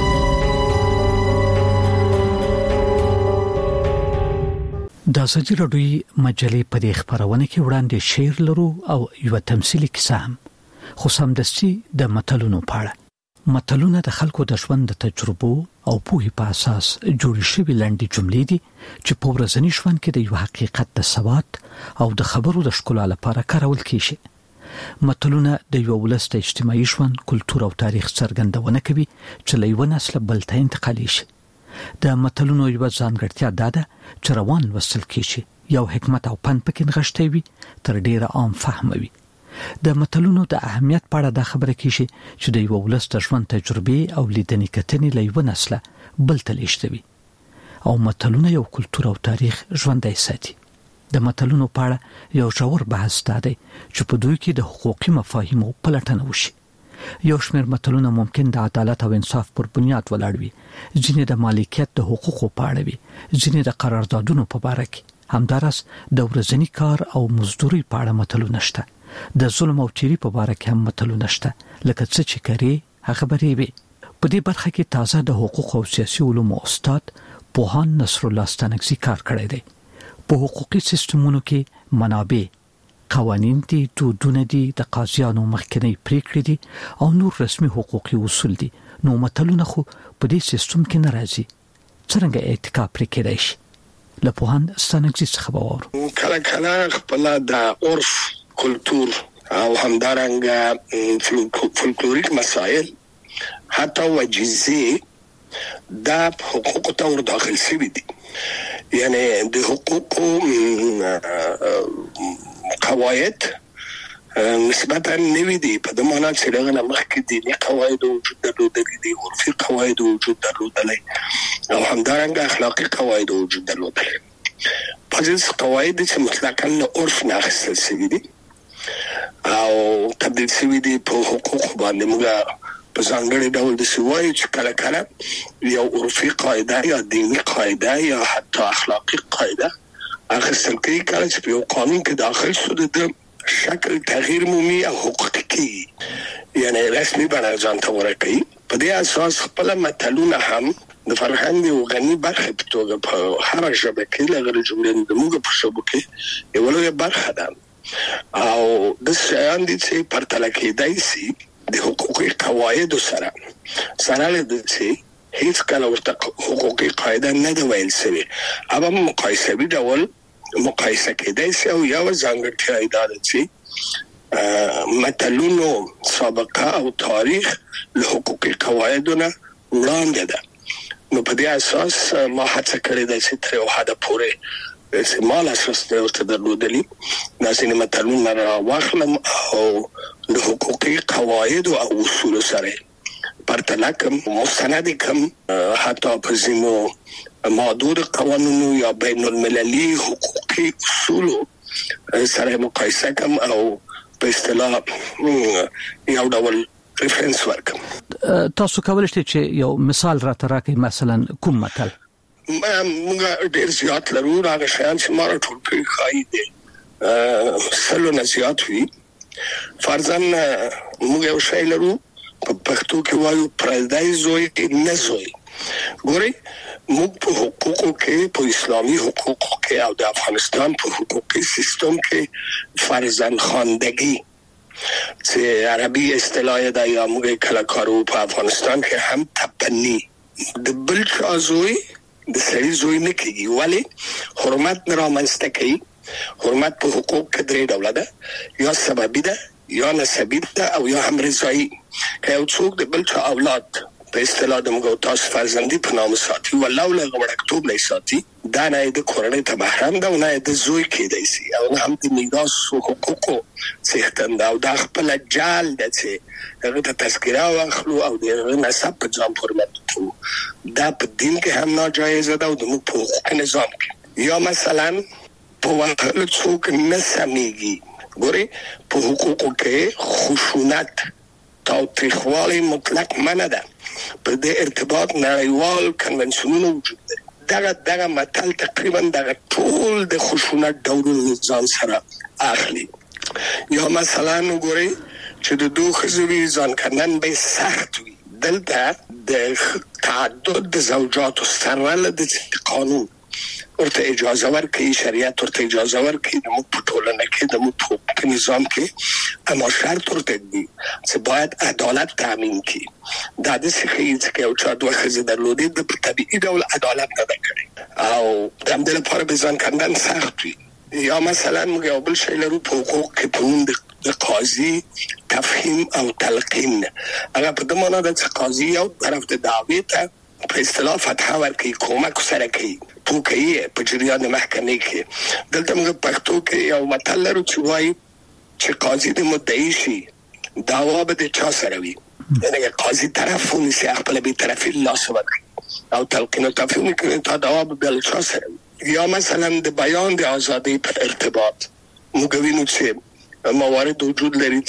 د آزادي رادیویی مجلې په دې خبرونه کې وړاندې شعر لرو او یو تمثيلي کیسه هم خو سمدستي د متلونو په اړه. متلونه د خلکو د ژوند د تجربو او پوهې په اساس جوړ شوي لنډې جملې دي چې په ورځني ژوند کې د یو حقیقت د ثبات او د خبرو د ښکلا لپاره کارول کیږي. متلونه د یو ولس د اجتماعي ژوند، کلتور او تاریخ څرګندونه کوي چې له یو نسل بل ته انتقالي شي. د متلونو یو ځانګړتیا دا ده چې روان لوستل کیږي، یو حکمت او پند پکې نغښتی وي تر ډیره عام فهم وي. د متلونو د اهمیت په اړه دا خبره کیږي چې د یو ولس د ژوند تجربې او لیدنې کتنې له یو نسله بل ته لیږدوي او متلونه یو کلتور او تاریخ ژوندی ساتي. د متلونو په اړه یو ژور بحث دی چې په دوی کې د حقوقي مفاهیمو پلټنه وشي. یو شمېر متلونه ممکن د عدالت او انصاف پر بنیاد ولاړ وي، ځینې د مالکیت د حقوقو په اړه وي، ځینې د قراردادونو په باره کې. همداراز د ورځني کار او مزدوري په اړه متلونه شته. د ظلم او چيري په باره کې هم متلونه شته، لکه څه چې کوي هغه بری وي. په دې برخه کې تازه د حقوق او سیاسي علومو استاد پوهان نصر الله ستانکزي کار کړی دی. په حقوقي سیستمونو کې منابع، قوانین دي، دودونه دي، د قاضیانو مخکنی پریکړې دي او نور رسمي حقوقي اصول دي. نو متلونه خو په دې سیستم کې ناراضي. څنګه اتکا پرې کېدای شي؟ له پوهان ستانکزي څخه باور کله کله خپل د عرف، کلتور او همدارنګه فولکلوریک مسائل حتی وجزي دا حقوق ته ور داخل شوی دي. یعنی د حقوق قواعد نسبتا نوی دي په د معنا چې دغه مخکې دي قواعد وجود درلودلې دي، عرفي قواعد وجود درلودلې او همدارنګه اخلاقی قواعد وجود درلودلې. پس قواعد چې مطلقاً له عرف نه اخیستل شوي دي او تبدیل شوی دی په حقوق باندې. موږ په ځانګړي ډول د سوای چې کله کله یو عرفي قاعده یا دینی قاعده یا حتی اخلاقی قاعده اخیستل کېږي کله چې په یو قانون کې داخل شو د شکل تغییر مومي او حقوقي کېږي، یعنی رسمي بڼه ځان ته ورکوي. په دې اساس خپل متلونه هم د فرهنګ یو غني برخه په توګه په هر ژبه کې لږ جملې د موږ په شبکه کې یو لویه برخه ده او د شیان دي چې پرتله کېدای شي د حقوقي قواعد سره له دې چې هیڅ کله ورته حقوقي قاعده نه دی ویل شوی. اوبه مقایسوي ډول مقایسه کېدای شي او یو ځانګړتیا ده چې متلونو سابقه او تاریخ له حقوقي قواعدونو وړاندې ده. نو په دې اساس ما هڅه کړې ده چې تر یو حده پورې مال اساس ورته درلودلی دا سینه متلونه را واخلم او د حقوقي قواعد او اصول سره پرتله کوم، مستند کوم، حتی په ځینو محدود قوانینو یا بین المللي حقوقي اصول سره مقایسه کوم او په اصطلاح یو ډول ریفرنس ورکم. تاسو کولای شئ چې یو مثال را تراکې، مثلا کوم متل؟ موږ ډېر زیات لرو، هغه شیان چې ما ټول کړي خای دي سلو نه زیات وي. فرضاً موږ یو شی لرو په پښتو کې وایو پردای زوی نه زوی. ګورئ موږ په حقوقو کې، په اسلامي حقوقو کې او د افغانستان په حقوقي سیستم کې فرزند خواندگی چې عربي اصطلاح ده یا موږ کله کارو په افغانستان کې هم تبنی د بل چا زوی د سړي زوی نه کېږي. ولې؟ حرمت نه رامنځته کوي. حرمت په حقوق کې درې ډوله ده، یا سببي ده، یا نسبي ده او یا هم رضایي. که یو څوک د بل چا اولاد په اصطلاح د موږ تاسو فرزندي په نام ساتي ولو له وړکتوب نه ساتي دا نه د کورنۍ ته بهرام دا نه د زوی کېدای شي او نه هم د میراث حقوقو څښتن او د خپل جال د چې هغه ته تذکره واخلو او د نسب په ځان پورمنټو دا په دین کې هم ناجایز ده او د موږ په حقوق نظام کې یا مثلا په وحل څوک نه سميږي ګوري په حقوقو کې خشونت تاوتریخوالی مطلق منع ده په دې ارتباط نړیوال کنونسیونونه وجود لري دغه متل تقریبا دغه ټول د خشونت ډولونه ځان سره اخلي یا مثلا وګورئ چې د دوه خزوی ځان کندن به سخت وي دلته د تعدد د زوجات سره د قانون ورته اجازه ورکړي شریعت ورته اجازه ورکړي د موږ په ټولنه کې د موږ په نظام کې اما شرط ورته دی چې باید عدالت تامین کړي دا د سخیز کې او چا دوه خزې درلودي د طبيعي ډول عدالت نه کړي او د همدې لپاره به ځان کندن سخت وي یا مثلا موږ یو بل شی لرو په حقوق کې په د قاضي تفهیم او تلقین هغه په دې معنی ده چې قاضي یو طرف د دعوی ته په اصطلاح فتح ورکړي کومک سره کوي توکي په جریان محکمې کې دلته موږ پښتو کې یو متل لرو چې وایي چې قاضي د مدعي شي دعوا به د چا سره وي یعنی قاضي طرف ونیسي خپل به طرفي لاس ورکړي او تلقین او تفهیم کې تا دعوا به بل چا سره وي یا مثلا د بیان د ازادي په ارتباط موږ وینو چې موارد وجود لري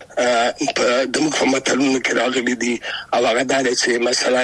چې د موږ متلونو کې راغلي دي او هغه دا چې مثلا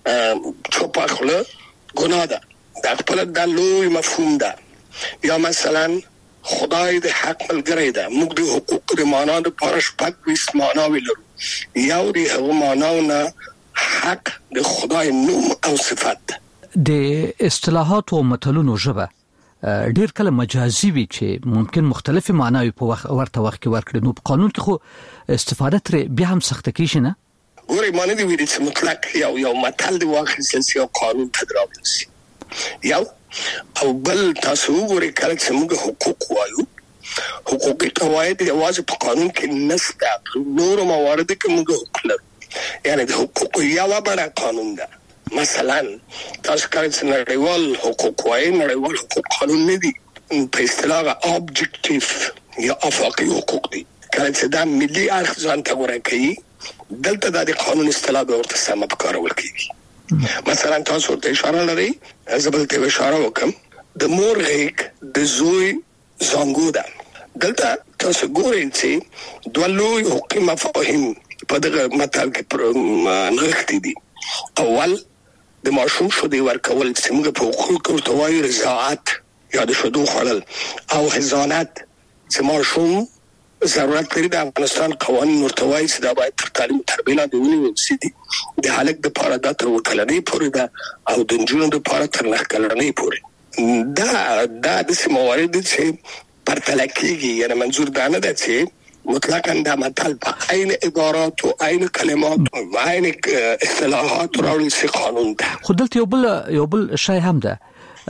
چوپا خله گناه ده در خپل د لوی مفهوم ده یا مثلا خدای د حق ملګری ده موږ د حقوق د معنا د پارش پک وس معنا ولرو یو د هغه معنا حق د خدای نوم او صفت د اصطلاحات او متلونو ژبه ډیر کله مجازي وي چې ممکن مختلف معناوي په ورته وخت کې ورکړي نو په قانون کې خو استفاده تر بیا هم سخت کیږي نه ګوري معنی دی ویل چې مطلق یو متل دی واخیستل شي او قانون تدراول شي یو او بل تاسو وګورئ کله چې موږ حقوق وایو حقوقي قواعد یوازې په قانون کې نشته نور موارد کې موږ حقوق لرو یعنی د حقوق یو بڑا قانون ده مثلا تاسو کله چې نړیوال حقوق وایي نړیوال حقوق قانون نه دي په اصطلاح اوبجکټیو یا افاقي حقوق دي کله چې دا ملي اړخ ځان ته ورکوي دلته د قانون اصطلاح به ورته سم په کار ورکړي مثلا تاسو ته اشاره لري زبل ته اشاره وکم د مور هیک د زوی زنګو ده دلته تاسو ګورئ چې دوه لوی حقوقي مفاهیم په دغه متل کې نغښتي دي اول د ماشوم شو دی ورکول چې موږ په حقوق ورته وایو رضاعت یا د شودو خلل او حضانت چې ماشوم ضرورت لري د افغانستان قوانين ورته وایي چې دا باید تر تعلیم تربیه لاندې ونیول شي د هلک د پاره د تر وکلنۍ پورې ده او د نجونو د پاره تر نهکلنۍ پورې دا د موارد چې پرتل کېږي یعنی منظور دا نه ده چې مطلقاً دا متل په عین عبارات او عین کلمات او عین اصطلاحات راوړل شي قانون ده خو دلته یو بل شی هم ده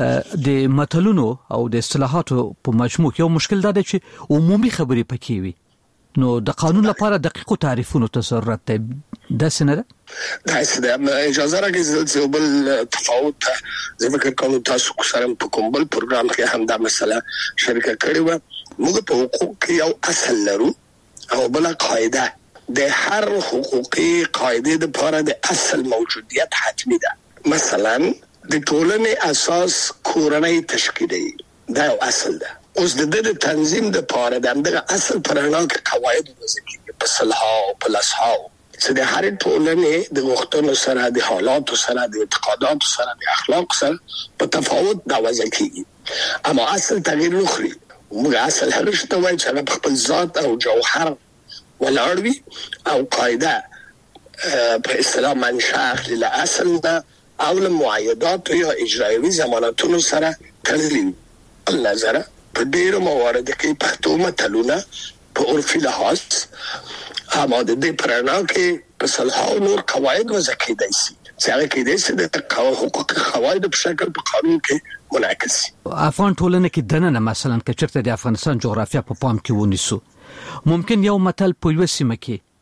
د متلونو او د اصطلاحاتو په مجموع یو مشکل دا دی چې عمومي خبرې پکې وي نو د قانون لپاره دقیق تعریفونو ته ضرورت دی دا څنګه ده دا څه اجازه راکړئ چې بل تفاوت زه فکر کوم تاسو سره په کوم بل پروګرام کې هم دا مسله شریکه کړې و موږ په حقوق کې یو اصل لرو او بل قاعده د هر حقوقي قاعده لپاره د اصل موجودیت حتمی ده مثلا د ټولنې اساس کورنۍ تشکیلي دا یو اصل ده اوس د تنظیم د پاره دغه اصل پرانا کې قواعد وضع کیږي په صلح او په لصح چې د هر ټولنې د وختونو سره د حالاتو سره د اعتقاداتو سره د اخلاق سره په تفاوت دا وضع کیږي اما اصل تغییر نخري موږ اصل هرڅه وایي چې په خپل ذات او جوهر ولاړوي او قاعده په اصطلاح منشأ اخلي له اصل ده او له معاهدات یا اجرایوي ضمانتونو سره تړلي نظر په ډیرو موارد کې پښتو متلونه په عرفي لحاظ اما د دې پرانا کې په صلح او نور قواعد وضع کېدای شي چې هغه کېدای شي د حقوق قواعد په شکل په قانون کې منعکس شي افغان ټولنه کې دننه مثلا کچرته د افغانستان جغرافیه په پام کې ونیسو ممکن یو متل په یو سیمه کې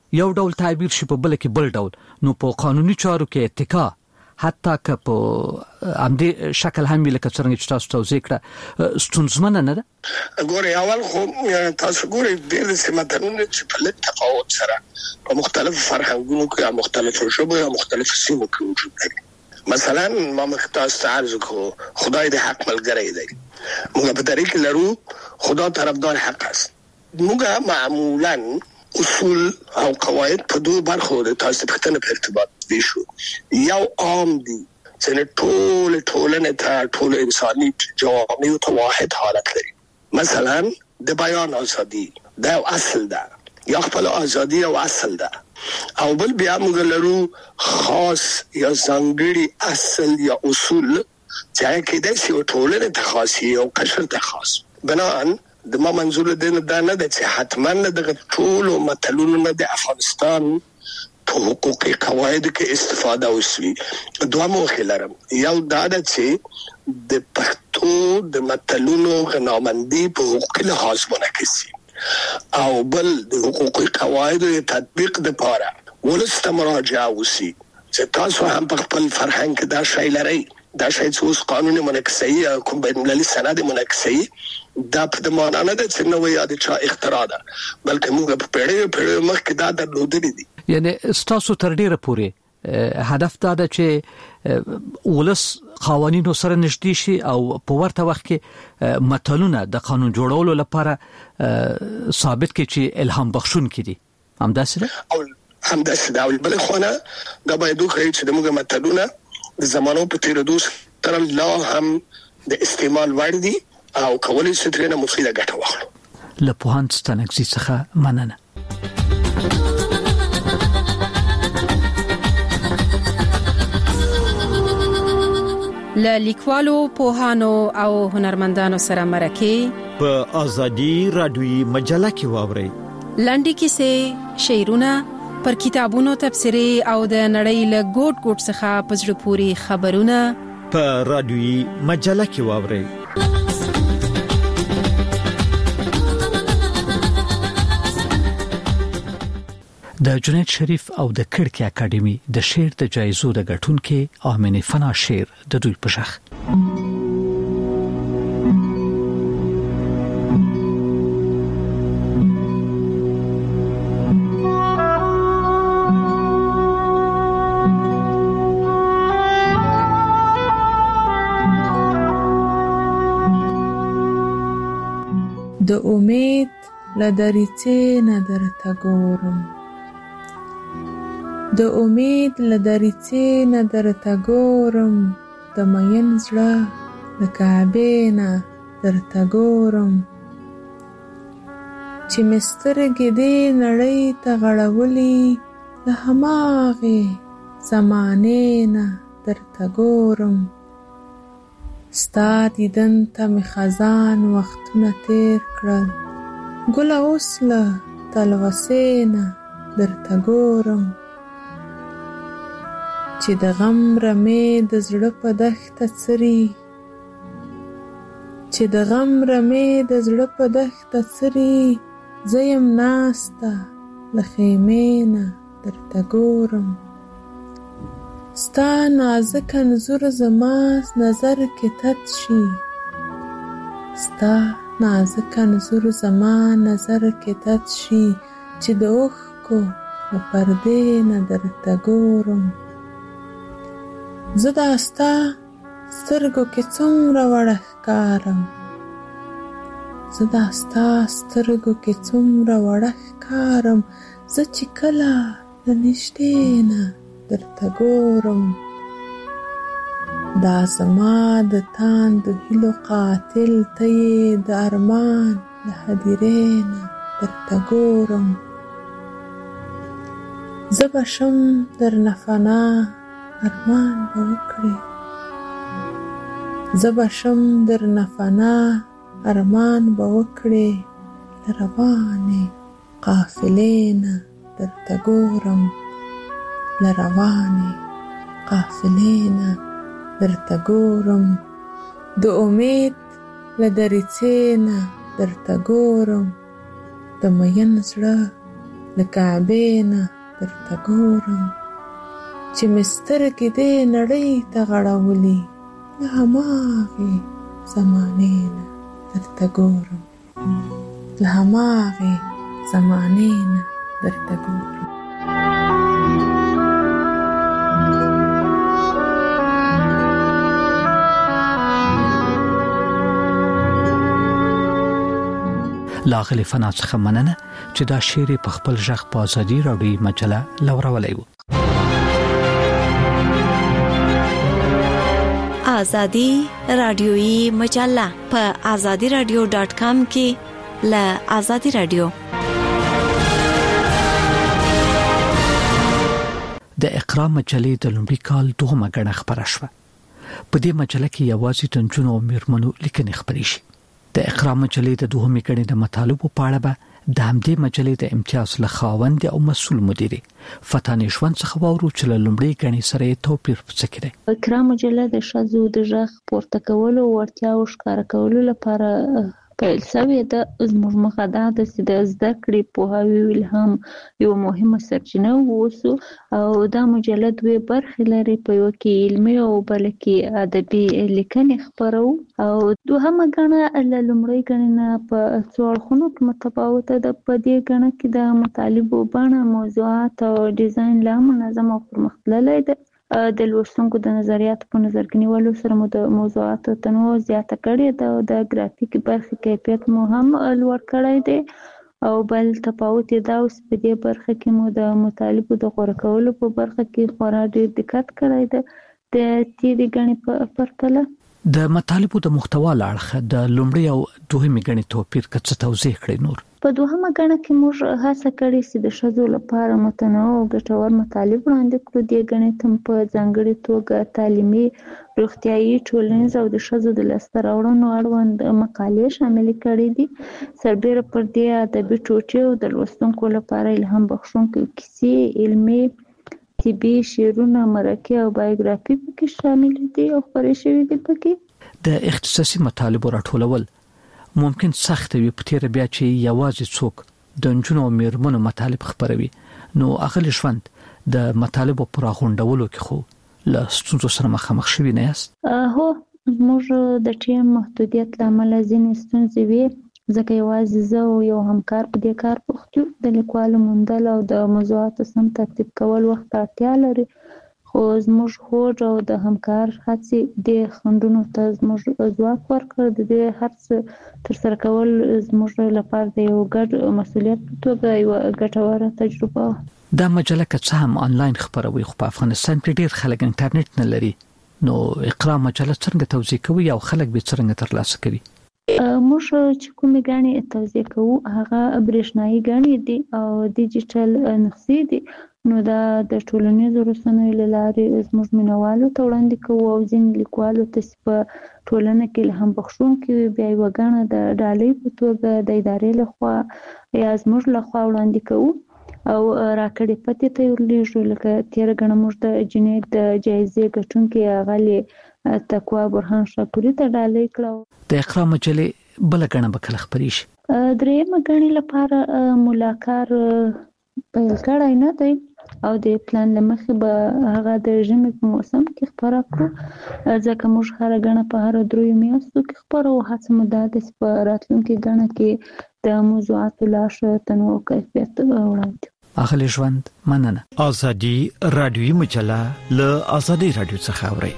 یو ډول تعبیر شي په بل کې بل ډول، نو په قانوني چارو کې اتکا حتی که په امدې شکل هم لکه څنګه چې تاسو توضیح کړه ستونزمنه نه ده. ګورې اول خو تاسو ګورې ډېر سماتونه چې په لږ تفاوت سره په مختلفو فرهنګونو کې یا مختلفو ژبو یا مختلفو سیمو کې وجود لري. مثلا ما مختص عرض کو خدای د حق ملګری دی، موږ په طریق لرو خدا طرفدار حق است. موږ معمولا اصول او قواعد په دوه برخو د تاسو په تنه ارتباط دي شو. یو عام دي چې ټول انساني جوامع ته واحد حالت لري. مثلا د بیان ازادي دا اصل ده، یا خپل ازادي او اصل ده. او بل بیا موږ لرو خاص یا ځانګړي اصل یا اصول چې کې د سیو ټولنې ته خاص او قشر ته خاص. بنان د ما منظور دین دا نه ده چې حتما د ټول متلونو نه د افغانستان په حقوقي قواعد کې استفاده وشي. دوه موخه لرم. یو دا ده چې د پښتو د متلونو غنامندي په حقوقي لحاظ منعکسي، او بل د حقوقي قواعدو تطبیق لپاره ولست مراجعه وشي چې تاسو هم په خپل فرهنګ کې دا شی لرئ. دا شی چې اوس قانوني منعکسي کوم بین المللي سند منعکسي دا په معنا نه ده چې نو یاد چا اختراع ده، بلکې موږ په پیړیو مخکې دا درلودلې دي. یعنی تاسو تر ډیره پورې هدف دا ده چې ولس قوانینو سره نږدې شي او په ورته وخت کې متلونه د قانون جوړولو لپاره ثابت کړي چې الهام بخښون کړي. همداسې ده او همداسې دا بل خونه دا باید وکړي چې موږ متلونه د زمانو په تیریدو سره لا هم د استعمال وړ دي او کولای شي ترې نه مفیده ګټه واخلو. له پوهاند ستانکزي څخه مننه. له لیکوالو، پوهانو او هنرمندانو سره مرکه په ازادي رادیوي مجله کې واورئ. لنډي کیسې، شعرونه، پر کتابونو تبصرې او د نړۍ له ګوټ ګوټ څخه په زړه پورې خبرونه په رادیوي مجله کې واورئ. د جنید شریف او د کړکۍ اکیډمي د شعر د جایزو د ګټونکو آمنه فنا شعر د دوی په ژغ. د امید لدریڅې نه درته ګورم، د امید لدریڅې نه درته ګورم، د مین زړه د کعبې نه درته ګورم، چې مسترګې دې نړۍ ته غړولې د هماغې زمانې نه درته ګورم. ستا دیدن ته مې خزان وختونه تیر کړل، ګله اوس له تلوسې نه درته ګورم، چې د غم رمې د زړه په دښته څري، چې د غم رمې د زړه په دښته څري، زه یم ناسته له خیمې نه درته ګورم. ستا نازک انځور زما نظر کې تت شي، ستا نازک انځور زما نظر کې تت شي، چې د اوښکو له پردې نه درته ګورم. زه دا ستا سترګو کې څومره وړه ښکارم، زه دا ستا سترګو کې څومره وړه ښکارم، زه چې کله له نږدې نه درته ګورم. دا زما د تاندو هیلو قاتل ته یې د ارمان له هدیرې نه درته ګورم. زه به شم درنه فنا ارمان به وکړې، زه به شم درنه فنا ارمان به وکړې، له روانې قافلې نه درته ګورم، له روانې قافلې نه درته ګورم. د امید له دریڅې نه درته ګورم، د مین زړه د کعبې نه درته ګورم چې مسترګې دې نړۍ ته غړولې له هماغې زمانې نه درته ګورم له هماغې زمانې نه درته ګورم. لاغلی فنا څخه مننه چې دا شعر په خپل ژغ په ازادي راډیو مجله لورولی و. ازادي رادیویی مجله په azadiradio.com کې له ازادي رادیو. د اقرا مجلې د لومړي کال دوهمه غړنه خبره شوه. په دې مجله کې یوازې د نجونو او میرمنو لیکنې خبرې شي. د اقرا مجلې د دوهمې غړنې د مطالبو په اړه به د همدې مجلې د امتیاز له خاوند او مسؤل مدیرې فتانې ژوند څخه واورو چې له لومړۍ غړنې سره توپیر څه کړي. اقرا مجله د ښځو د ژغ پورته کولو ورتیا او ښکار کولو لپاره پیل شوې ده. زموږ مخه دا ده چې د زده کړې پوهاوي الهام یو مهمه سرچینه ووسو او دا مجله دوه برخې لري. په یو کې علمي او بل کې ادبي لیکنې خپرو او دوهمه غړنه له لومړۍ غړنې نه په څو اړخونو کې متفاوته ده. په دې غړنه کې د مطالبو بڼه، موضوعات او ډیزاین لا منظم او پرمختللی ده. د لوستونکو د نظریاتو په نظر کې نیولو سره مو د موضوعاتو تنوع زیاته کړې ده او د ګرافیک برخې کیفیت مو هم لوړ کړی دی او بل تفاوت دا اوس په دې برخه کې مو د مطالبو د غوره کولو په برخه کې خورا ډېر دقت کړی دی د تیرې غړنې په پرتله. د مطالبو د محتوا لاړخه د لومړی او دوهمې غړنې توپیر کڅ توضیح کړئ. نور په دوهمه غړنه کې موږ هڅه کړې چې د ښځو لپاره متنوع او ګټور مطالب وړاندې کړو. دې غړنې ته په ځانګړې توګه تعلیمي، روغتیايي، ټولنیز او د ښځو د لاسته راوړنو اړوند مقالې شاملې کړې دي. سربېره پر دې ادبي ټوټې او د لوستونکو لپاره الهام بخښونکې کیسې، علمي، طبي شعرونه، مرکې او بایوګرافي پکې شامل دي او خپرې شوي دي. پکې د اختصاصي مطالبو راټولول ممکن سخت وي، په تیر بیا چې یوازې څوک د نجونو او میرمنو مطالب خبروي نو اغلی ژوند د مطالبو پر غونډولو کې خو له ستونزو سره مخامخ شوي نه یاست؟ هو، موږ د ټیم محدودیت لامل ځینې ستونزې وي ځکه یوازې زه او یو همکار په دې کار بوخت یو. د لیکوالو موندل او د موضوعاتو سم ترتیب کول وخت اړتیا لري خو زموږ هوډ او د همکار هڅې د خنډونو ته زموږ ځواک ورکړ. د دې هر څه ترسره کول زموږ لپاره د یو ګډ مسؤلیت په توګه یوه ګټوره تجربه وه. دا مجله که څه هم آنلاین خپروي خو په افغانستان کې ډېر خلک انټرنیټ نه لري نو اقرا مجله څنګه توزیع کوي او خلک به څنګه ترلاسه کوي؟ موږ چې کومې غړنې توزیع کوو هغه برېښنایي غړنې دي او ډیجیټل نسخې دي. نو دا د ټولنیزو رسنیو له لارې زموږ مینوالو ته وړاندې کوو او ځینې لیکوالو ته په ټولنه کې الهام بخښونکي بیا یوه غړنه د ډالۍ په توګه د ادارې لخوا یا زموږ لخوا وړاندې کوو او راکړې پتې ته یې ورلیږو. لکه تېره غړنه موږ د جنید د جایزې ګټونکي اغلې تقوا برهان شاپوري ته ډالۍ کړه. د اقرا مجلې بله غړنه به کله خپرې شي؟ درېیمه غړنې لپاره ملاکار پیل کړی نه دی او د پلان له مخې به هغه د ژمي په موسم کې خپره کړو ځکه موږ هره غړنه په هره 3 میاشتو کې خپرو. هڅه مو دا ده چې په راتلونکي غړنه کې د موضوعاتو لا ښه تنوع او کیفیت وړاندې. اغلی ژوند مننه. ازادي رادیوي مجله له ازادي رادیو څخه اوري.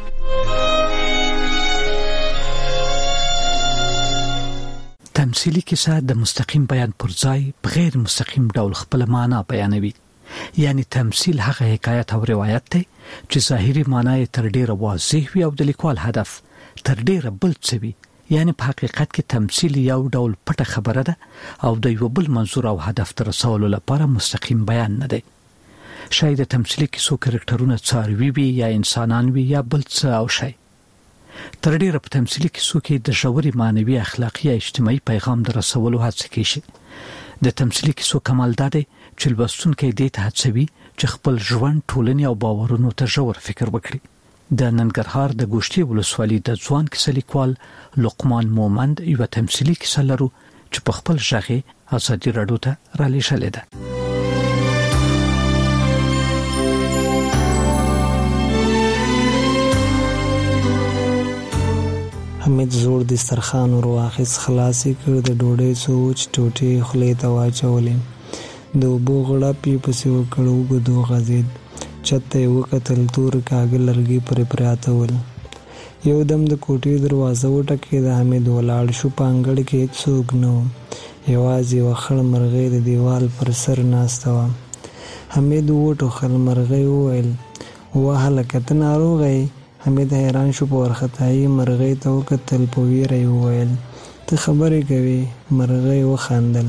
تمثيلي کیسه د مستقیم بیان پر ځای په غیر مستقیم ډول خپل معنا بیانوي. یعنی تمثيل هغه حکایت او روایت دی چې ظاهري معنا یې تر ډیره واضح وي او د لیکوال هدف تر ډیره بل څه وي. یعنی په حقیقت کې تمثيل یو ډول پټه خبره ده او د یو بل منظور او هدف تر رسولو لپاره مستقیم بیان نه دی. شاید تمثيلي کیسو کرکټرونه څاروي وي یا انسانان وي یا بل څه او شی. تر ډیره په تمثيلي کیسو کې د ژوري مانوي، اخلاقی یا اجتماعي پیغام در رسولو هڅه کیږي. د تمثيلي کیسو کمال دا دی چې لوستونکي دې ته هڅوي چې خپل ژوند، ټولنې او باورونو ته ژور فکر وکړي. د ننګرهار د ګوشتي ولسوالۍ د ځوان کیسه لیکوال لقمان مومند یو تمثيلي کیسه لرو چې په خپل ژغه ازادي راډیو ته را لېږلې ده. حمید زوړ دسترخوان ور واخیست، خلاصې کړ، د ډوډۍ څو وچ ټوټې خولې ته واچولې، د اوبو غړپ یې پسې وکړ، اوږد وغځېد، چت ته یې وکتل، تور کاږه لرګي پرې پراته ول. یو دم د کوټې دروازه وټکېده. حمید ولاړ شو. په انګړ کې هېڅوک نه و، یوازې یوه خړ مرغۍ د دیوال پر سر ناسته وه. حمید وټوخل. مرغۍ وویل: وه هلکه ته ناروغه یې؟ حمید حیران شو. په وارخطایي مرغۍ ته وکتل. په ویره یې وویل: ته خبرې کوې؟ مرغۍ وخندل.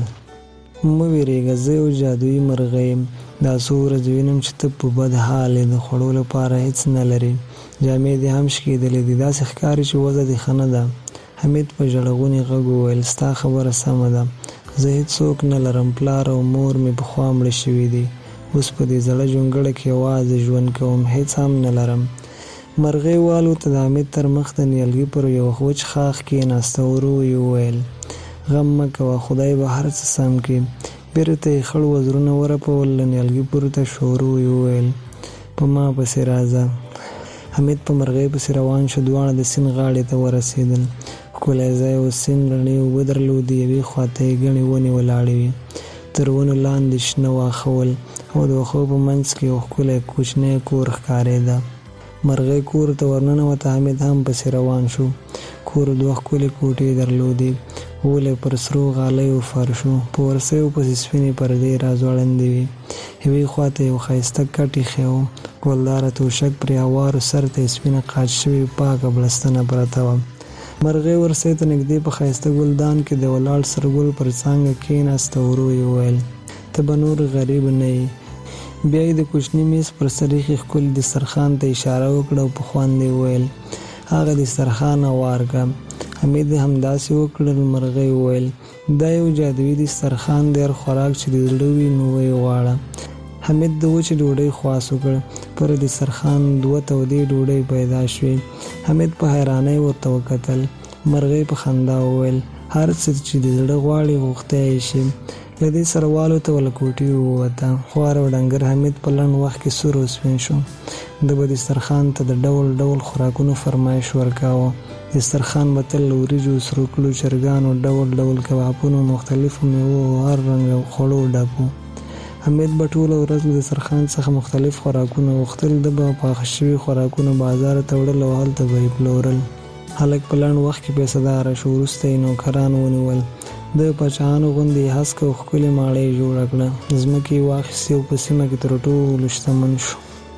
مه ویرېږه، زه یو جادویي مرغۍ یم. دا څو ورځې وینم چې ته په بد حال یې، د خوړو لپاره هېڅ نه لرې، جامې دې هم شکېدلې دي، داسې ښکاري چې وضع دې ښه نه ده. حمید په ژړغوني غږ وویل: ستا خبره سمه ده، زه هېڅوک نه لرم، پلار او مور مې پخوا مړه شوي دي، اوس په دې زړه جونګړه کې یوازې ژوند کوم، هېڅ هم نه لرم. مرغۍ والوته. د حمید تر مخ د نیالګي پر یو وچ ښاخ کېناسته. ورو یې وویل: غم مه کوه، خدای به هر څه سم کړي. بیرته یې خړ وزرونه ورپول، له نیالګي پورته شو. ورو یې وویل: په ما پسې راځه. حمید په مرغۍ پسې روان شو. دواړه د سیند غاړې ته ورسېدل. ښکلی ځای و. سیند رڼې اوبه درلودې. یوې خواته یې ګڼې ونې ولاړې وې. تر ونو لاندې شنه واښه ول او د واښو په منځ کې یو ښکلی کوچنی کور ښکارېده. مرغۍ کور ته ورننوته. حمید هم پسې روان شو. کور دوه ښکلې کوټې درلودې. ولې پر سرو غالیو فرش و. په ورسیو پسې سپینې پردې راځوړندې وې. یوې خواته یو ښایسته کټ ایښی و، ګلداره توشک پرې هوارو، سر ته یې سپینه قاچ شوې پاکه بړستنه پرته وه. مرغۍ ورسۍ ته نږدې په ښایسته ګلدان کې د ولاړ سرګل پر څانګه کېناسته. ورو یې وویل: ته به نور غریب نه یې. بیا یې د کوچني میز پر سر ایښي ښکلي دسترخوان ته اشاره وکړه او په خوند یې وویل: هغه دسترخوان هوار کړه. حمید همداسې وکړل. مرغۍ وویل: دا یو جادویي دسترخوان دی، هر خوراک چې د زړه وي نو ویې غواړه. حمید د وچې ډوډۍ خواست وکړ. پر دسترخوان دوه تودې ډوډۍ پیدا شوې. حمید په حیرانۍ ورته وکتل. مرغۍ په خندا وویل: هر څه چې د زړه غواړي غوښتی یې شي. له دې سره والوته له کوټې ووته. خوار او ډنګر حمید په لنډ وخت کې سور او سپین شو. ده به دسترخوان ته د ډول ډول خوراکونو فرمایش ورکاوه. دسترخوان به تل له وریجو، سرو کلو، چرګانو، ډول ډول کبابونو، مختلفو میوو او هر رنګ خوړو ډک و. حمید به ټوله ورځ له دسترخوان څخه مختلف خوراکونه غوښتل. ده به پاخه شوي خوراکونه بازار ته وړل او هلته به یې پلورل. هلک په لنډ وخت کې پیسه‌داره شو. وروسته یې نوکران ونیول. د پاچاهانو غوندې یې هسکه او ښکلې ماڼۍ جوړه کړه. ځمکې یې واخیستې او په سیمه کې تر ټولو شتمن شو.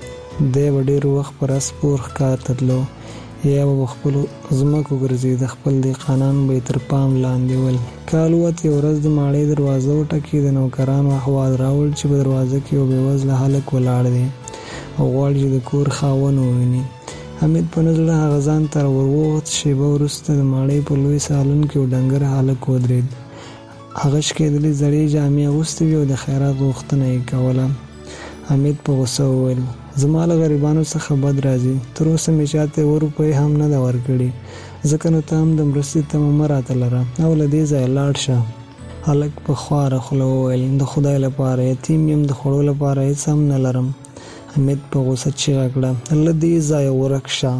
دی به ډېر وخت پر اس پور ښکار ته تلو، یا به خپلو ځمکو ګرځېده. خپل دهقانان به یې تر پام لاندې ول. کال ووت. یوه ورځ د ماڼۍ دروازه وټکېده. نوکرانو احوال راوړ چې په دروازه کې یو بېوزله هلک ولاړ دی او غواړي چې د کور خاوند وویني. حمید په نه زړه هغه ځان ته ورووت. شېبه وروسته د ماڼۍ په لوی سالون کې یو ډنګر هلک ودرېد. هغه شکېدلې زړې جامې اغوستې وې او د خیرات غوښتنه یې کوله. حمید په غوسه وویل: زما له غریبانو څخه بد راځي. تر اوسه مې چاته یو روپۍ هم نه ده ورکړې، ځکه نو ته هم د مرستې تمه مه راته لره او له دې ځایه لاړ شه. هلک په خواره خوله وویل: د خدای لپاره یتیم یم، د خوړو لپاره هېڅ هم نه لرم. حمید په غوسه چیغه کړه: له دې ځایه ورک شه.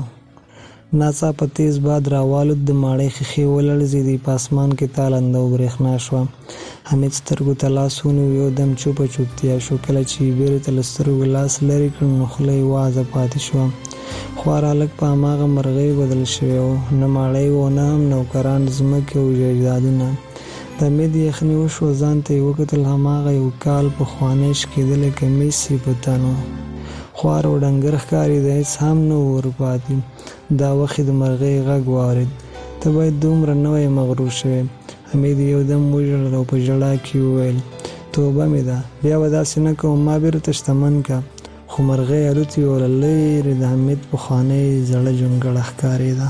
ناڅاپه تیز باد راوالوت. د ماڼۍ ښیښې ولړزېدې. په اسمان کې تالنده او برېښنا شوه. حمید سترګو ته لاس ونیو. یو دم چوپه چوپتیا شو. کله چې یې بیرته له سترګو لاس لرې کړ نو خوله یې وازه پاتې شوه. خوار هلک په هماغه مرغۍ بدل شوی و. نه ماڼۍ و، نه هم نوکران، ځمکې او جایدادونه. د حمید یخني وشوه. ځان ته یې وکتل. هماغه یو کال پخوانی شکېدلی کمیس یې په تن و. خوار او ډنګر ښکارېده. هېڅ هم نه و ورپاتې. دا وخت د مرغۍ غږ واورېد: ته باید دومره نه وای مغرور شوی. حمید یو دم وژړل او په ژړا کې وویل: توبه مې ده، بیا به داسې نه کوم، ما بیرته شتمن که. خو مرغۍ الوتې وه. له لرې د حمید پخوانۍ زړه جونګړه ښکارېده.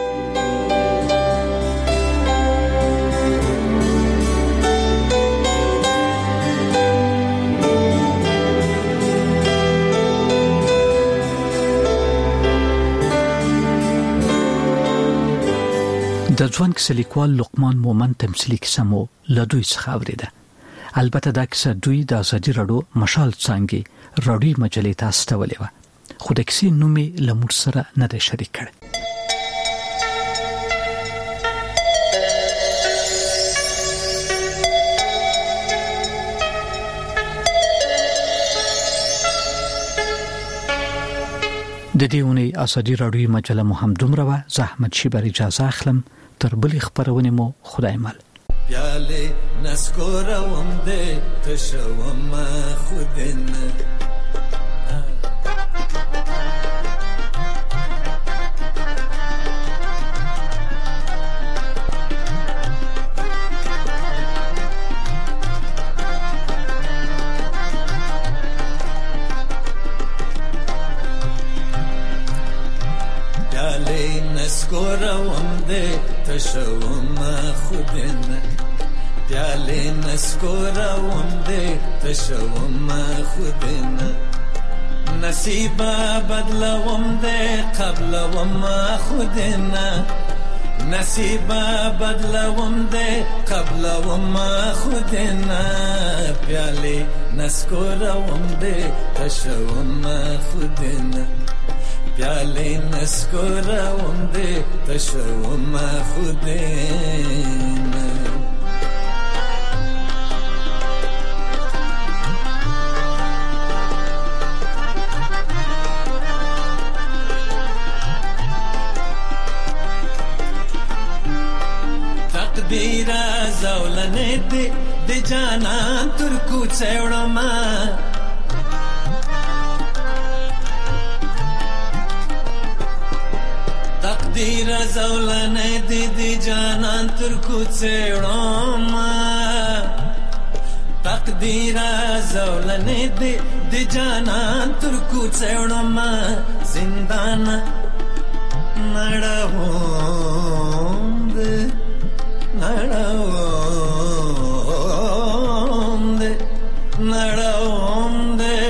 د ځوان کیسه لیکوال لقمان مومن تمثیلي کیسه مو له دوی څخه اوریده. البته دا کیسه دوی د ازادي راډیو مشال څانګې راډیو مجلې ته استولې و، خو د کیسې نوم یې له موږ سره نه دی شریک کړی. د دې ونی ازادي راډیو مجله مو هم دومره و. زحمت شي بر اجازه اخلم تر بلې خبرونه مو خدای مل. پیاله نسکورم دې تشوم خودنه نسکورم دې تشوم خودنه پیاله نسکورم دې تشوم خودنه نصیب بدلوم دې قبلوم خودنه نصیب بدلوم دې قبلوم خودنه پیاله نسکورم دې تشوم خودنه پیاله نسکورم دې تشوم خودنه تقدیر زولنه دې د جانان تر کوڅه وړما تقدیر زولنه دې د جانان تر کوڅه وړما تقدیر زولنه دې د جانان تر کوڅه وړما زندان نړوم دې نړوم دې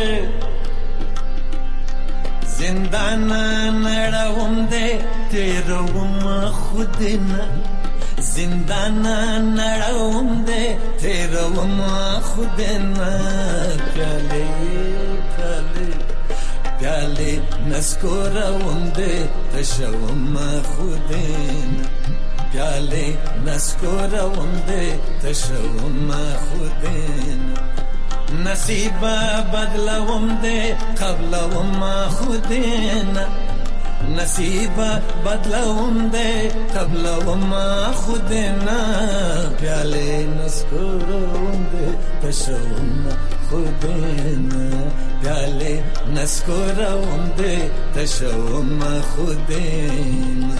زندان نړوم دې تیروم خودنه زندان نړوم دې تیروم خودنه پیاله پیاله پیاله نسکورم دې تشوم خودنه پیاله نسکورم دې تشوم خودنه نصیب بدلوم دې قبلوم خودنه نصیب بدلوم دې قبلوم خودنه پیاله نسکورم دې تشوم خودنه پیاله نسکورم دې تشوم خودنه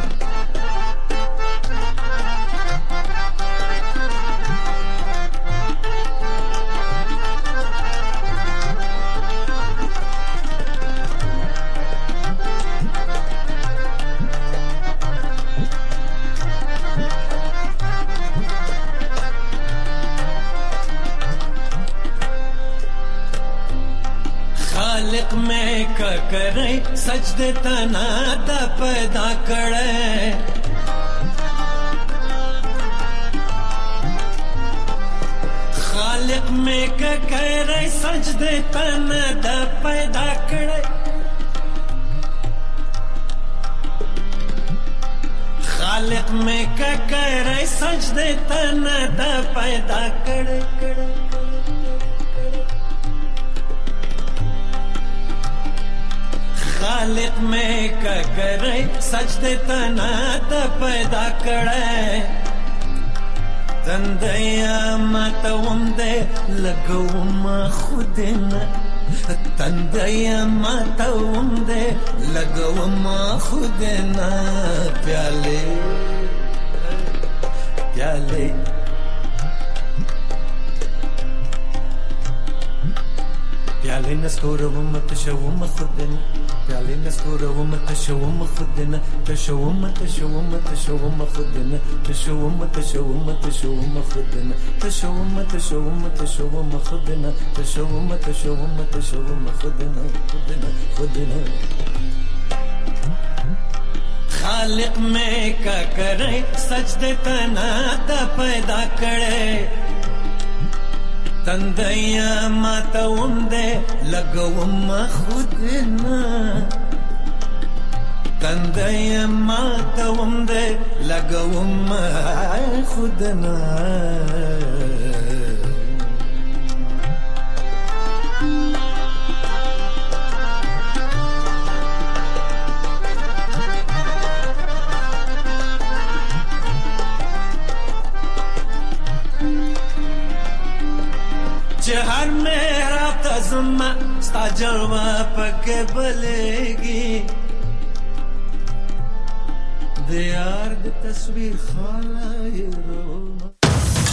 خالق میں کا کرے سجدے تنا دا پیدا کرے خالق میں کا کرے سجدے تنا دا پیدا کرے خالق میں کا کرے سجدے تنا دا پیدا کرے خالق میں کا کرے سجدے تنا تا پیدا کرے تندیا ماتوم دے لگوم خودنه تندیا ماتوم دے لگوم خودنه پیاله پیاله پیاله نسکورم تشوم خودنه پیاله نسکورم تشوم خودنه تشوم تشوم تشوم خودنه تشوم تشوم تشوم خودنه تشوم تشوم تشوم خودنه تشوم تشوم تشوم خودنه خودنه خالق میں کا کرے سجدے تنا تا پیدا کرے تندیا ماتوم دے لگوم خودنا تندیا ماتوم دے لگوم خودنا هر محراب تزما ستا جلوه پکې بلېږي د یار د تصویر خاله یې روم